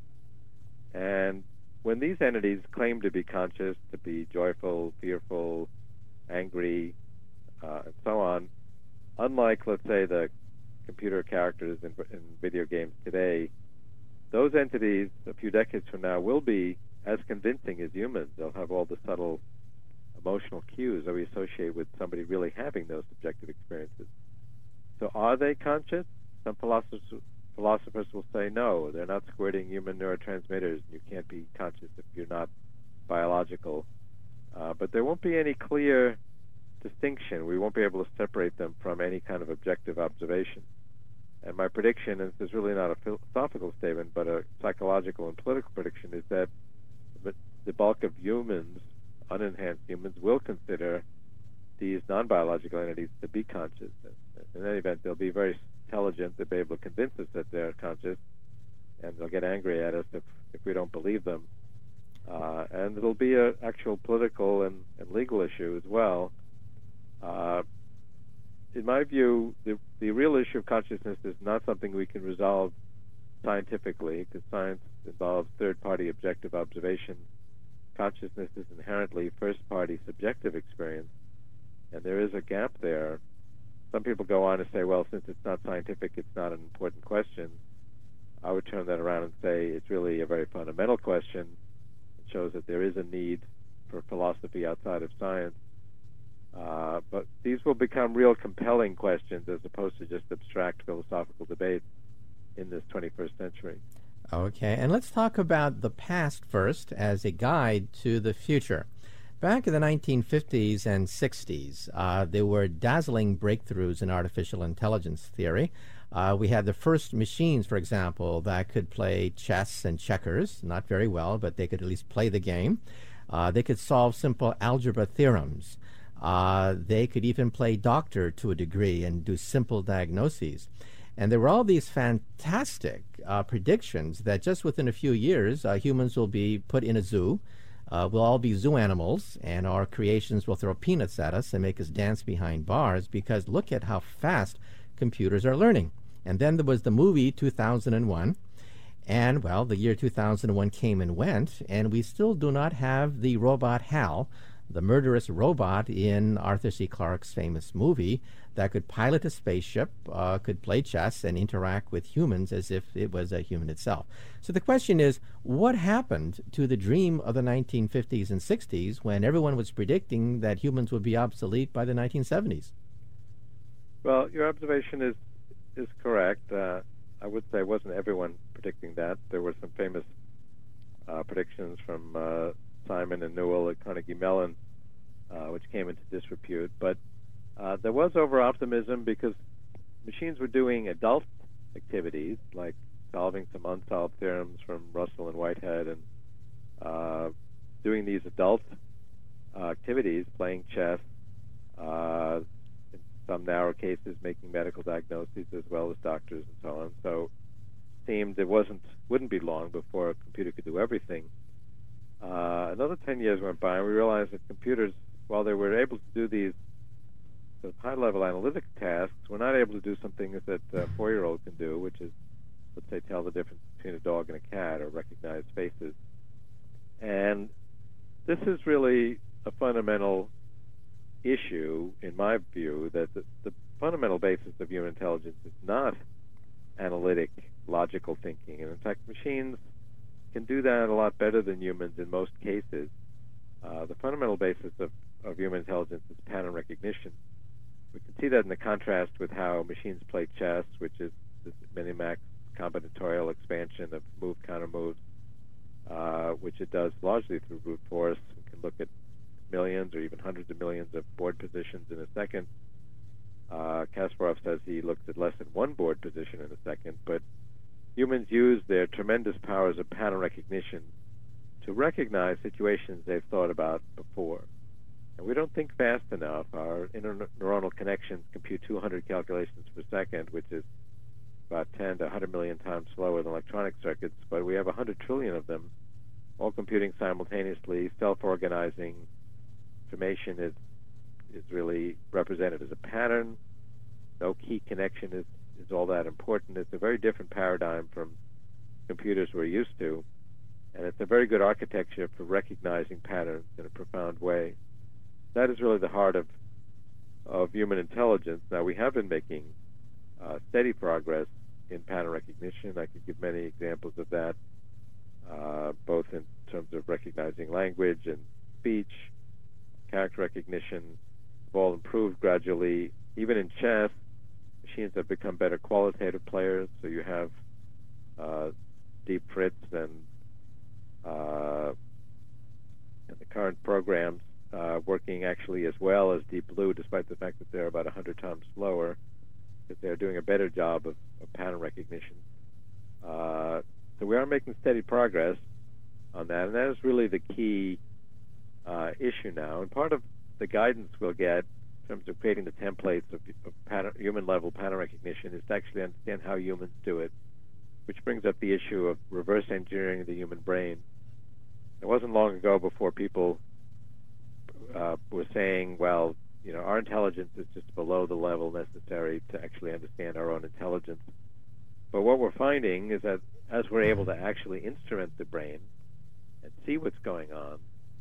And when these entities claim to be conscious, to be joyful, fearful, angry, uh, and so on, unlike, let's say, the computer characters in, in video games today, those entities a few decades from now will be as convincing as humans. They'll have all the subtle emotional cues that we associate with somebody really having those subjective experiences. So are they conscious? Some philosophers, philosophers will say no, they're not squirting human neurotransmitters. You can't be conscious if you're not biological. Uh, but there won't be any clear distinction. We won't be able to separate them from any kind of objective observation. And my prediction, and this is really not a philosophical statement, but a psychological and political prediction, is that the bulk of humans, unenhanced humans, will consider these non-biological entities to be conscious. In any event, they'll be very intelligent. They'll be able to convince us that they're conscious, and they'll get angry at us if, if we don't believe them. Uh, and it'll be an actual political and, and legal issue as well. Uh, in my view, the, the real issue of consciousness is not something we can resolve scientifically, because science involves third-party objective observation. Consciousness is inherently first-party subjective experience, and there is a gap there. Some people go on to say, well, since it's not scientific, it's not an important question. I would turn that around and say it's really a very fundamental question. It shows that there is a need for philosophy outside of science. Uh, but these will become real compelling questions as opposed to just abstract philosophical debates in this twenty-first century. Okay, and let's talk about the past first as a guide to the future. Back in the nineteen fifties and sixties, uh, there were dazzling breakthroughs in artificial intelligence theory. Uh, we had the first machines, for example, that could play chess and checkers, not very well, but they could at least play the game. Uh, they could solve simple algebra theorems. Uh, they could even play doctor to a degree and do simple diagnoses. And there were all these fantastic uh, predictions that just within a few years, uh, humans will be put in a zoo. Uh, we'll all be zoo animals, and our creations will throw peanuts at us and make us dance behind bars, because look at how fast computers are learning. And then there was the movie two thousand one. And, well, the year two thousand one came and went, and we still do not have the robot Hal, the murderous robot in Arthur C. Clarke's famous movie that could pilot a spaceship, uh, could play chess, and interact with humans as if it was a human itself. So the question is, what happened to the dream of the nineteen fifties and sixties when everyone was predicting that humans would be obsolete by the nineteen seventies? Well, your observation is, is correct. Uh, I would say wasn't everyone predicting that. There were some famous uh, predictions from uh, Simon and Newell at Carnegie Mellon, uh, which came into disrepute. But uh, there was over-optimism because machines were doing adult activities, like solving some unsolved theorems from Russell and Whitehead, and uh, doing these adult uh, activities, playing chess, uh, in some narrow cases making medical diagnoses as well as doctors and so on. So it seemed it wasn't wouldn't be long before a computer could do everything. Uh, another ten years went by, and we realized that computers, while they were able to do these sort of high-level analytic tasks, were not able to do some things that a four-year-old can do, which is, let's say, tell the difference between a dog and a cat or recognize faces. And this is really a fundamental issue, in my view, that the, the fundamental basis of human intelligence is not analytic, logical thinking. And in fact, machines can do that a lot better than humans in most cases. Uh, the fundamental basis of, of human intelligence is pattern recognition. We can see that in the contrast with how machines play chess, which is this minimax combinatorial expansion of move counter moves, uh, which it does largely through brute force. We can look at millions or even hundreds of millions of board positions in a second. Uh, Kasparov says he looks at less than one board position in a second, but humans use their tremendous powers of pattern recognition to recognize situations they've thought about before. And we don't think fast enough. Our interneuronal connections compute two hundred calculations per second, which is about ten to one hundred million times slower than electronic circuits, but we have one hundred trillion of them, all computing simultaneously, self-organizing. Information is is really represented as a pattern. No key connection is, is all that important. It's a very different paradigm from computers we're used to, and it's a very good architecture for recognizing patterns in a profound way. That is really the heart of of human intelligence. Now, we have been making uh, steady progress in pattern recognition. I could give many examples of that, uh, both in terms of recognizing language and speech. Character recognition have all improved gradually. Even in chess, machines have become better qualitative players. So you have uh, Deep Fritz and, uh, and the current programs uh, working actually as well as Deep Blue, despite the fact that they're about one hundred times slower, because they're doing a better job of, of pattern recognition. Uh, so we are making steady progress on that, and that is really the key Uh, issue now. And part of the guidance we'll get in terms of creating the templates of, of pattern, human-level pattern recognition is to actually understand how humans do it, which brings up the issue of reverse engineering the human brain. It wasn't long ago before people uh, were saying, well, you know, our intelligence is just below the level necessary to actually understand our own intelligence. But what we're finding is that as we're able to actually instrument the brain and see what's going on,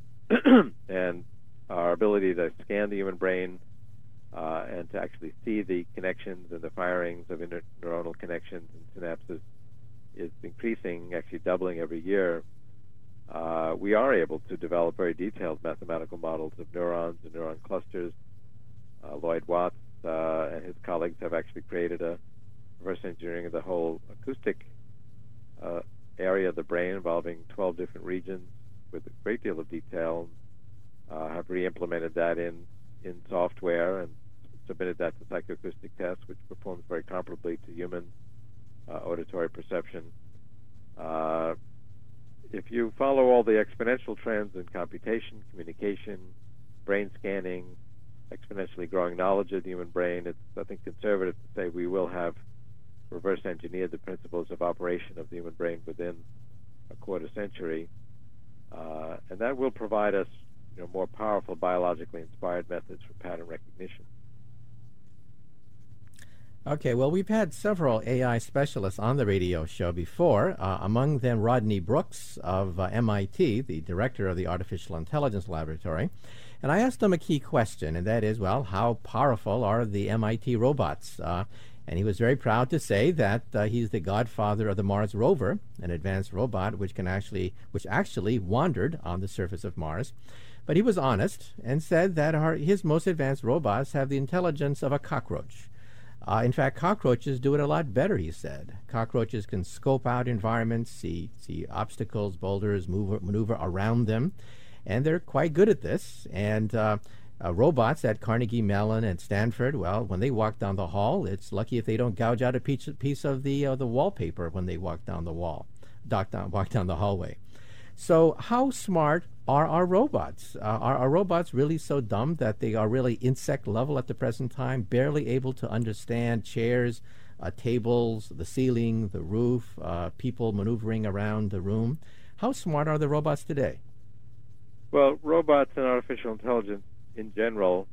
and our ability to scan the human brain uh, and to actually see the connections and the firings of interneuronal connections and synapses is increasing, actually doubling every year. Uh, we are able to develop very detailed mathematical models of neurons and neuron clusters. Uh, Lloyd Watts uh, and his colleagues have actually created a reverse engineering of the whole acoustic uh, area of the brain involving twelve different regions with a great deal of detail, uh, have re-implemented that in, in software and submitted that to psychoacoustic tests, which performs very comparably to human uh, auditory perception. Uh, if you follow all the exponential trends in computation, communication, brain scanning, exponentially growing knowledge of the human brain, it's, I think, conservative to say we will have reverse engineered the principles of operation of the human brain within a quarter century. Uh, and that will provide us, you know, more powerful biologically inspired methods for pattern recognition. Okay, well, we've had several A I specialists on the radio show before, uh, among them Rodney Brooks of uh, M I T, the director of the Artificial Intelligence Laboratory. And I asked him a key question, and that is, well, how powerful are the M I T robots? Uh, and he was very proud to say that uh, he's the godfather of the Mars rover, an advanced robot which can actually, which actually wandered on the surface of Mars. But he was honest and said that our, his most advanced robots have the intelligence of a cockroach. Uh, in fact, cockroaches do it a lot better, he said. Cockroaches can scope out environments, see, see obstacles, boulders, move, maneuver around them, and they're quite good at this. And uh, uh, robots at Carnegie Mellon and Stanford, well, when they walk down the hall, it's lucky if they don't gouge out a piece, piece of the uh, the wallpaper when they walk down the wall, dock down, walk down the hallway. So how smart are our robots? Uh, are our robots really so dumb that they are really insect level at the present time, barely able to understand chairs, uh, tables, the ceiling, the roof, uh, people maneuvering around the room? How smart are the robots today? Well, robots and artificial intelligence in general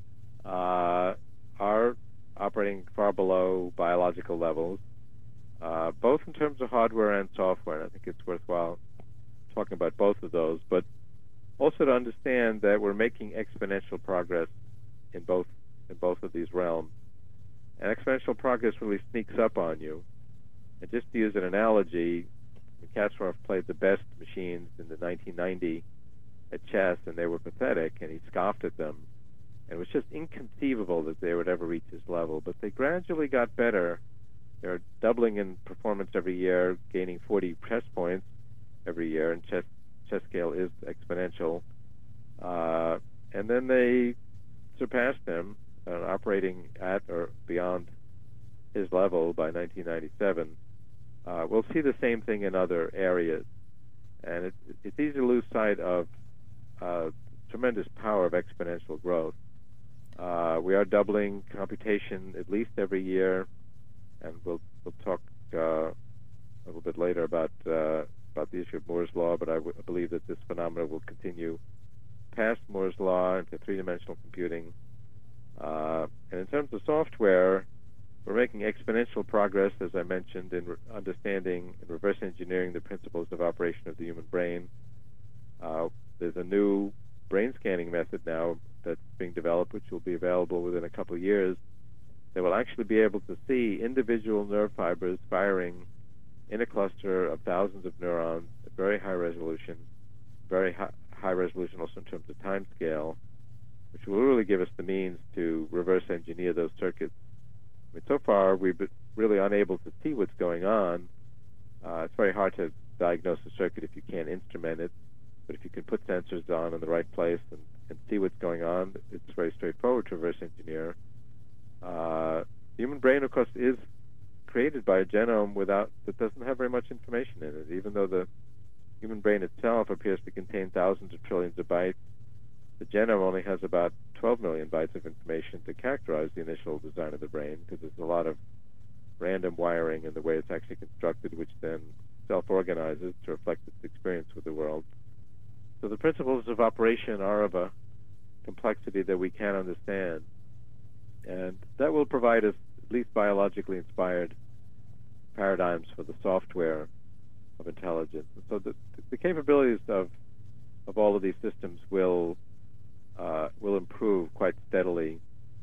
uh, are operating far below biological levels, uh, both in terms of hardware and software. And I think it's worthwhile talking about both of those, but also to understand that we're making exponential progress in both in both of these realms. And exponential progress really sneaks up on you. And just to use an analogy, Kasparov played the best machines in the nineteen ninety at chess, and they were pathetic, and he scoffed at them. And it was just inconceivable that they would ever reach his level. But they gradually got better. They're doubling in performance every year, gaining forty chess points every year, and chess chess scale is exponential. Uh, and then they surpassed him, uh, operating at or beyond his level by nineteen ninety-seven. Uh, we'll see the same thing in other areas. And it, it's easy to lose sight of uh, tremendous power of exponential growth. Uh, we are doubling computation at least every year, and we'll, we'll talk uh, a little bit later about uh, about the issue of Moore's Law, but I, w- I believe that this phenomenon will continue past Moore's Law into three-dimensional computing. Uh, and in terms of software, we're making exponential progress, as I mentioned, in re- understanding and reverse engineering the principles of operation of the human brain. Uh, there's a new brain scanning method now that's being developed, which will be available within a couple of years, that will actually be able to see individual nerve fibers firing in a cluster of thousands of neurons at very high resolution, very high, high resolution also in terms of time scale, which will really give us the means to reverse engineer those circuits. I mean, so far, we've been really unable to see what's going on. Uh, it's very hard to diagnose a circuit if you can't instrument it, but if you can put sensors on in the right place and, and see what's going on, it's very straightforward to reverse engineer. Uh, the human brain, of course, is created by a genome without that doesn't have very much information in it. Even though the human brain itself appears to contain thousands of trillions of bytes, the genome only has about twelve million bytes of information to characterize the initial design of the brain, because there's a lot of random wiring in the way it's actually constructed, which then self-organizes to reflect its experience with the world. So the principles of operation are of a complexity that we can't understand, and that will provide us at least biologically inspired paradigms for the software of intelligence. And so the, the capabilities of of all of these systems will uh, will improve quite steadily,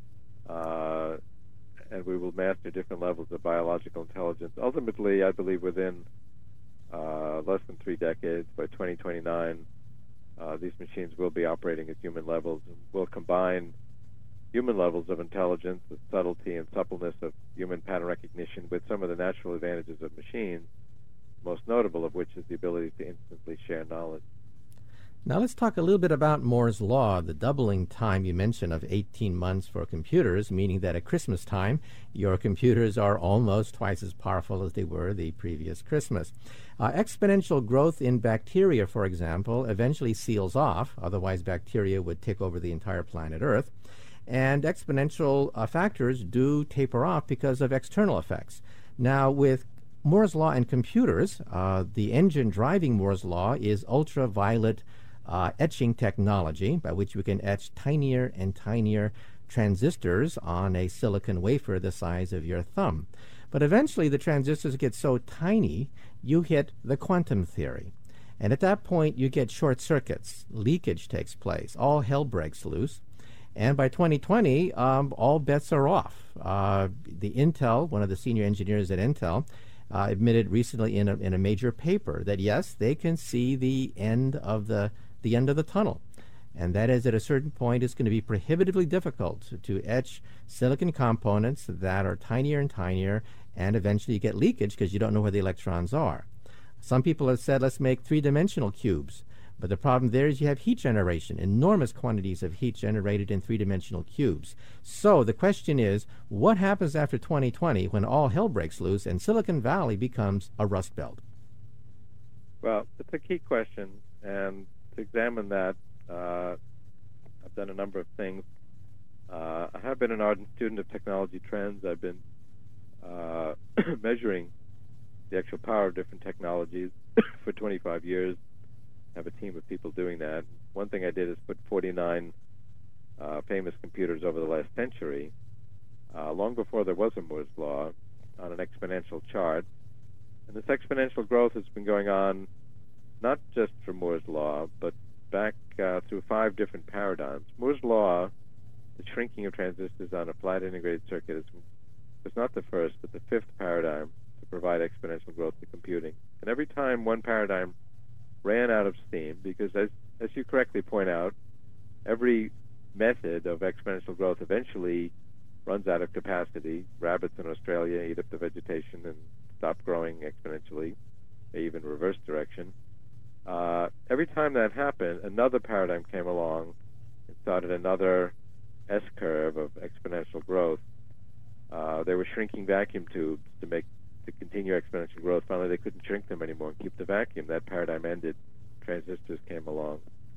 uh, and we will master different levels of biological intelligence. Ultimately, I believe within uh, less than three decades, by twenty twenty-nine, uh, these machines will be operating at human levels and will combine human levels of intelligence, the subtlety and suppleness of human pattern recognition with some of the natural advantages of machines, most notable of which is the ability to instantly share knowledge. Now let's talk a little bit about Moore's Law, the doubling time you mentioned of eighteen months for computers, meaning that at Christmas time, your computers are almost twice as powerful as they were the previous Christmas. Uh, exponential growth in bacteria, for example, eventually seals off, otherwise bacteria would take over the entire planet Earth. And exponential uh, factors do taper off because of external effects. Now, with Moore's Law and computers, uh, the engine driving Moore's Law is ultraviolet Uh, etching technology, by which we can etch tinier and tinier transistors on a silicon wafer the size of your thumb. But eventually the transistors get so tiny, you hit the quantum theory. And at that point, you get short circuits. Leakage takes place. All hell breaks loose. And by twenty twenty, um, all bets are off. Uh, the Intel, one of the senior engineers at Intel, uh, admitted recently in a, in a major paper that, yes, they can see the end of the the end of the tunnel. And that is, at a certain point, it's going to be prohibitively difficult to, to etch silicon components that are tinier and tinier, and eventually you get leakage because you don't know where the electrons are. Some people have said, let's make three-dimensional cubes. But the problem there is you have heat generation, enormous quantities of heat generated in three-dimensional cubes. So the question is, what happens after twenty twenty when all hell breaks loose and Silicon Valley becomes a rust belt? Well, it's a key question, and to examine that, uh, I've done a number of things. Uh, I have been an ardent student of technology trends. I've been uh, measuring the actual power of different technologies for twenty-five years. I have a team of people doing that. One thing I did is put forty-nine uh, famous computers over the last century, uh, long before there was a Moore's Law, on an exponential chart. And this exponential growth has been going on not just for Moore's Law, but back uh, through five different paradigms. Moore's Law, the shrinking of transistors on a flat integrated circuit, is, was not the first, but the fifth paradigm to provide exponential growth to computing. And every time one paradigm ran out of steam, because as, as you correctly point out, every method of exponential growth eventually runs out of capacity. Rabbits in Australia eat up the vegetation and stop growing exponentially, they even reverse direction. Uh, every time that happened, another paradigm came along and started another S-curve of exponential growth. Uh, they were shrinking vacuum tubes to make to continue exponential growth. Finally, they couldn't shrink them anymore and keep the vacuum. That paradigm ended. Transistors came along.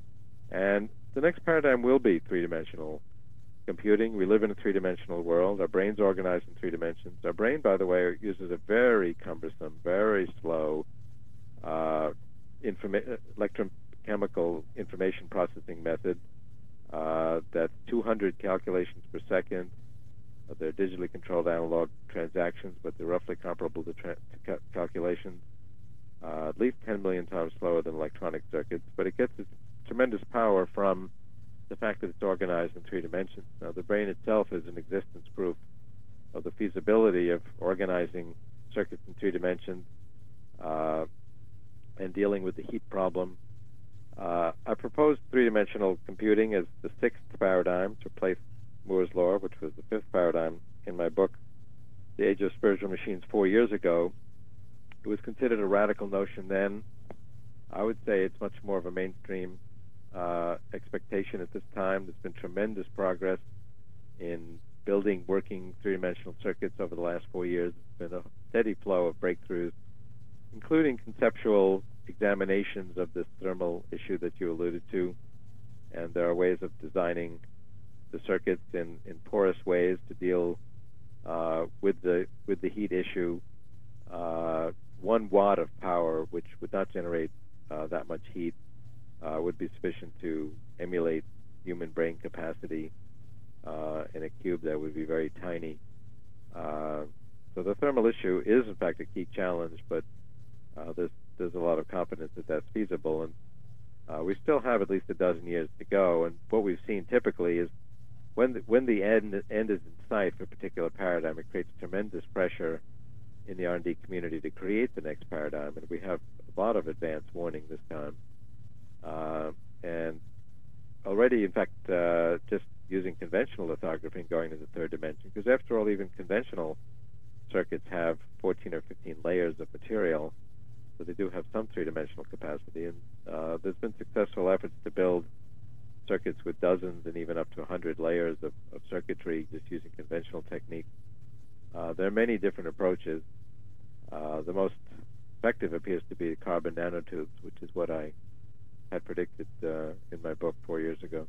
And the next paradigm will be three-dimensional computing. We live in a three-dimensional world. Our brain's organized in three dimensions. Our brain, by the way, uses a very cumbersome, very slow uh, Informa- electrochemical information processing method. Uh, that's two hundred calculations per second. Uh, they're digitally controlled analog transactions, but they're roughly comparable to, tra- to ca- calculations, uh, at least ten million times slower than electronic circuits. But it gets its tremendous power from the fact that it's organized in three dimensions. Now, the brain itself is an existence proof of the feasibility of organizing circuits in three dimensions. Uh, and dealing with the heat problem. Uh, I proposed three-dimensional computing as the sixth paradigm to replace Moore's Law, which was the fifth paradigm in my book, The Age of Spiritual Machines, four years ago. It was considered a radical notion then. I would say it's much more of a mainstream uh, expectation at this time. There's been tremendous progress in building working three-dimensional circuits over the last four years. There's been a steady flow of breakthroughs, including conceptual examinations of this thermal issue that you alluded to. And there are ways of designing the circuits in, in porous ways to deal uh, with the with the heat issue. Uh, one watt of power, which would not generate uh, that much heat, uh, would be sufficient to emulate human brain capacity uh, in a cube that would be very tiny. Uh, so the thermal issue is, in fact, a key challenge, but Uh, there's there's a lot of confidence that that's feasible, and uh, we still have at least a dozen years to go. And what we've seen typically is when the, when the end end is in sight for a particular paradigm, it creates tremendous pressure in the R and D community to create the next paradigm, and we have a lot of advance warning this time. Uh, and already, in fact, uh, just using conventional lithography and going to the third dimension, because after all, even conventional circuits have fourteen or fifteen layers of material. so they do have some three-dimensional capacity. And uh, there's been successful efforts to build circuits with dozens and even up to one hundred layers of, of circuitry just using conventional techniques. Uh, there are many different approaches. Uh, the most effective appears to be carbon nanotubes, which is what I had predicted uh, in my book four years ago.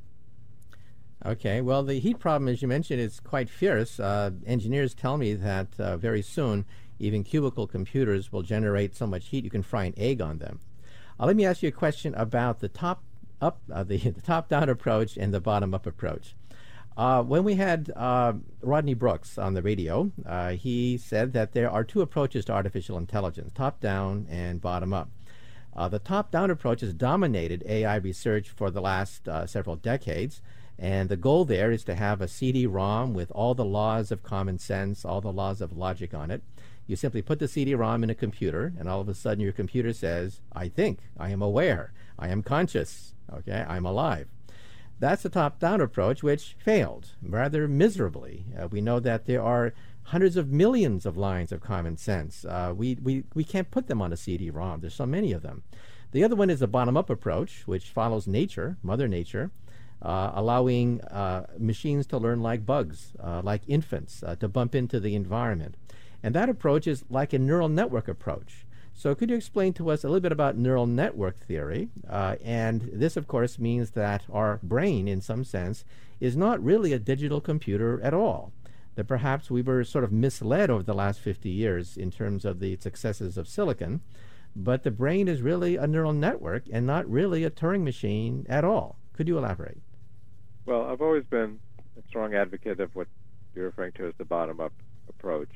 Okay, well, the heat problem, as you mentioned, is quite fierce. Uh, engineers tell me that uh, very soon, even cubicle computers will generate so much heat you can fry an egg on them. Uh, let me ask you a question about the top up, uh, the, the top-down approach and the bottom-up approach. Uh, when we had uh, Rodney Brooks on the radio, uh, he said that there are two approaches to artificial intelligence, top-down and bottom-up. Uh, the top-down approach has dominated A I research for the last uh, several decades, and the goal there is to have a C D ROM with all the laws of common sense, all the laws of logic on it. You simply put the C D ROM in a computer, and all of a sudden your computer says, I think, I am aware, I am conscious, okay, I'm alive. That's the top-down approach, which failed rather miserably. Uh, we know that there are hundreds of millions of lines of common sense. Uh, we, we, we can't put them on a C D ROM. There's so many of them. The other one is the bottom-up approach, which follows nature, Mother Nature, uh, allowing uh, machines to learn like bugs, uh, like infants, uh, to bump into the environment. And that approach is like a neural network approach. So could you explain to us a little bit about neural network theory? Uh, and this, of course, means that our brain, in some sense, is not really a digital computer at all. That perhaps we were sort of misled over the last fifty years in terms of the successes of silicon, but the brain is really a neural network and not really a Turing machine at all. Could you elaborate? Well, I've always been a strong advocate of what you're referring to as the bottom-up approach.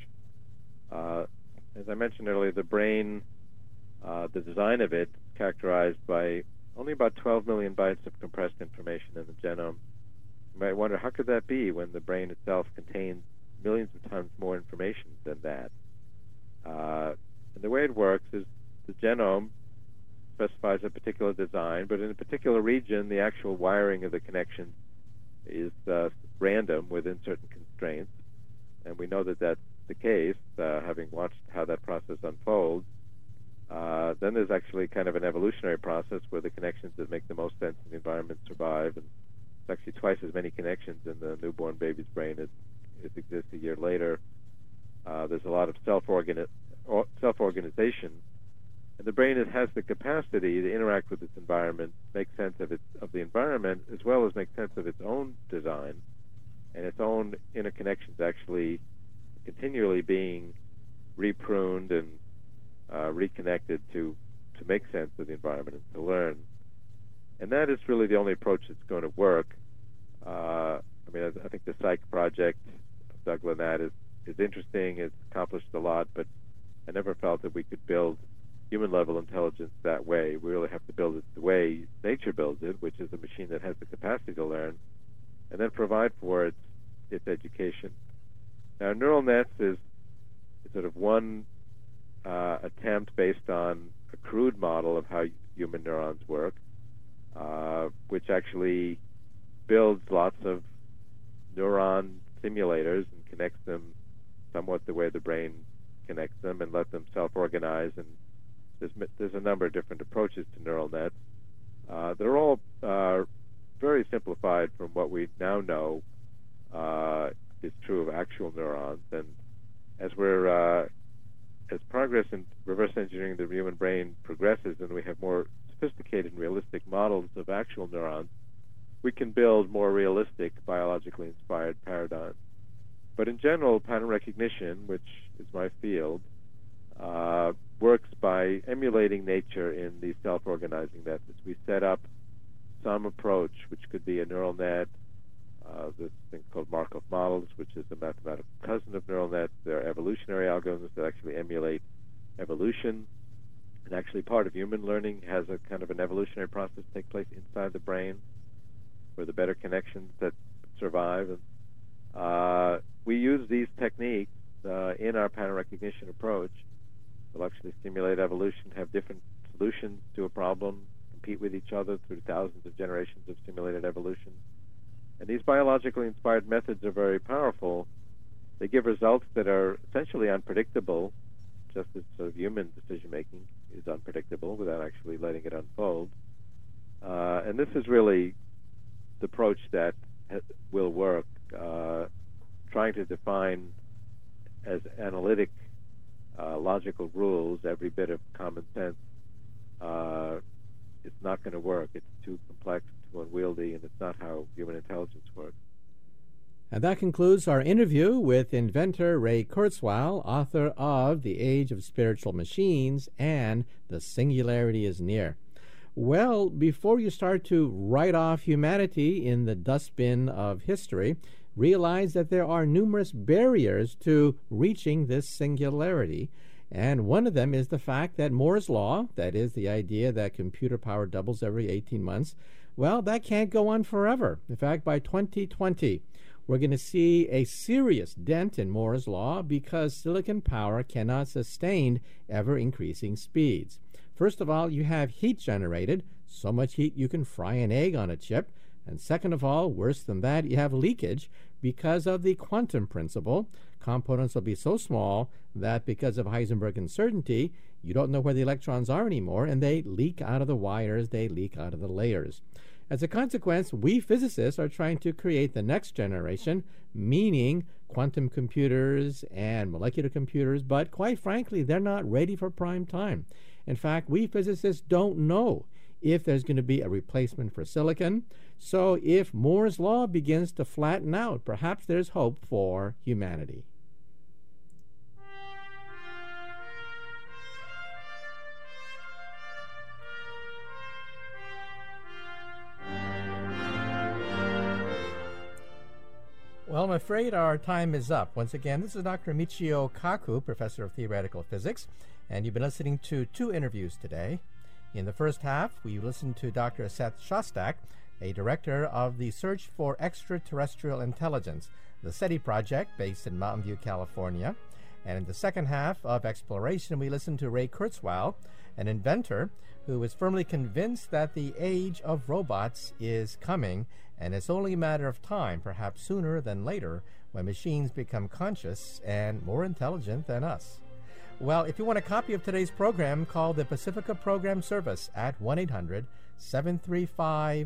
Uh, as I mentioned earlier, the brain, uh, the design of it, characterized by only about twelve million bytes of compressed information in the genome. You might wonder, how could that be when the brain itself contains millions of times more information than that? Uh, and the way it works is the genome specifies a particular design, but in a particular region, the actual wiring of the connection is uh, random within certain constraints. And we know that that's the case, uh, having watched how that process unfolds. Uh, then there's actually kind of an evolutionary process where the connections that make the most sense in the environment survive, and it's actually twice as many connections in the newborn baby's brain as, as exists a year later. Uh, there's a lot of self-organi- self-organization, and the brain has the capacity to interact with its environment, make sense of its of the environment, as well as make sense of its own design, and its own interconnections actually continually being repruned and uh, reconnected to to make sense of the environment and to learn. And that is really the only approach that's going to work. Uh, I mean, I, I think the Psych project of Doug Lennart is, is interesting. It's accomplished a lot, but I never felt that we could build human-level intelligence that way. We really have to build it the way nature builds it, which is a machine that has the capacity to learn, and then provide for its, its education. Now, neural nets is, is sort of one uh, attempt based on a crude model of how human neurons work, uh, which actually builds lots of neuron simulators and connects them somewhat the way the brain connects them and let them self-organize. And there's, there's a number of different approaches to neural nets. Uh, they're all uh, very simplified from what we now know uh, is true of actual neurons. And as we're uh, as progress in reverse engineering the human brain progresses and we have more sophisticated and realistic models of actual neurons, we can build more realistic biologically inspired paradigms. But in general, pattern recognition, which is my field, uh, works by emulating nature in these self-organizing methods. We set up some approach, which could be a neural net. Uh, this thing called Markov models, which is a mathematical cousin of neural nets. There are evolutionary algorithms that actually emulate evolution. And actually part of human learning has a kind of an evolutionary process take place inside the brain for the better connections that survive. And uh, we use these techniques uh, in our pattern recognition approach. We'll actually simulate evolution, have different solutions to a problem, compete with each other through thousands of generations of simulated evolution. And these biologically inspired methods are very powerful. They give results that are essentially unpredictable, just as sort of human decision-making is unpredictable without actually letting it unfold. Uh, and this is really the approach that ha- will work, uh, trying to define as analytic, uh, logical rules every bit of common sense. Uh, it's not going to work. It's too complex, too unwieldy, and it's not how human intelligence works. And that concludes our interview with inventor Ray Kurzweil, author of The Age of Spiritual Machines and The Singularity is Near. Well, before you start to write off humanity in the dustbin of history, realize that there are numerous barriers to reaching this singularity. And one of them is the fact that Moore's Law, that is the idea that computer power doubles every eighteen months, well, that can't go on forever. In fact, by twenty twenty, we're going to see a serious dent in Moore's Law because silicon power cannot sustain ever-increasing speeds. First of all, you have heat generated, so much heat you can fry an egg on a chip. And second of all, worse than that, you have leakage because of the quantum principle. Components will be so small that because of Heisenberg uncertainty, you don't know where the electrons are anymore, and they leak out of the wires, they leak out of the layers. As a consequence, we physicists are trying to create the next generation, meaning quantum computers and molecular computers, but quite frankly, they're not ready for prime time. In fact, we physicists don't know if there's going to be a replacement for silicon. So if Moore's Law begins to flatten out, perhaps there's hope for humanity. Well, I'm afraid our time is up. Once again, this is Doctor Michio Kaku, Professor of Theoretical Physics, and you've been listening to two interviews today. In the first half, we listened to Doctor Seth Shostak, a director of the Search for Extraterrestrial Intelligence, the SETI project based in Mountain View, California. And in the second half of Exploration, we listened to Ray Kurzweil, an inventor who is firmly convinced that the age of robots is coming, and it's only a matter of time, perhaps sooner than later, when machines become conscious and more intelligent than us. Well, if you want a copy of today's program, call the Pacifica Program Service at one eight hundred seven three five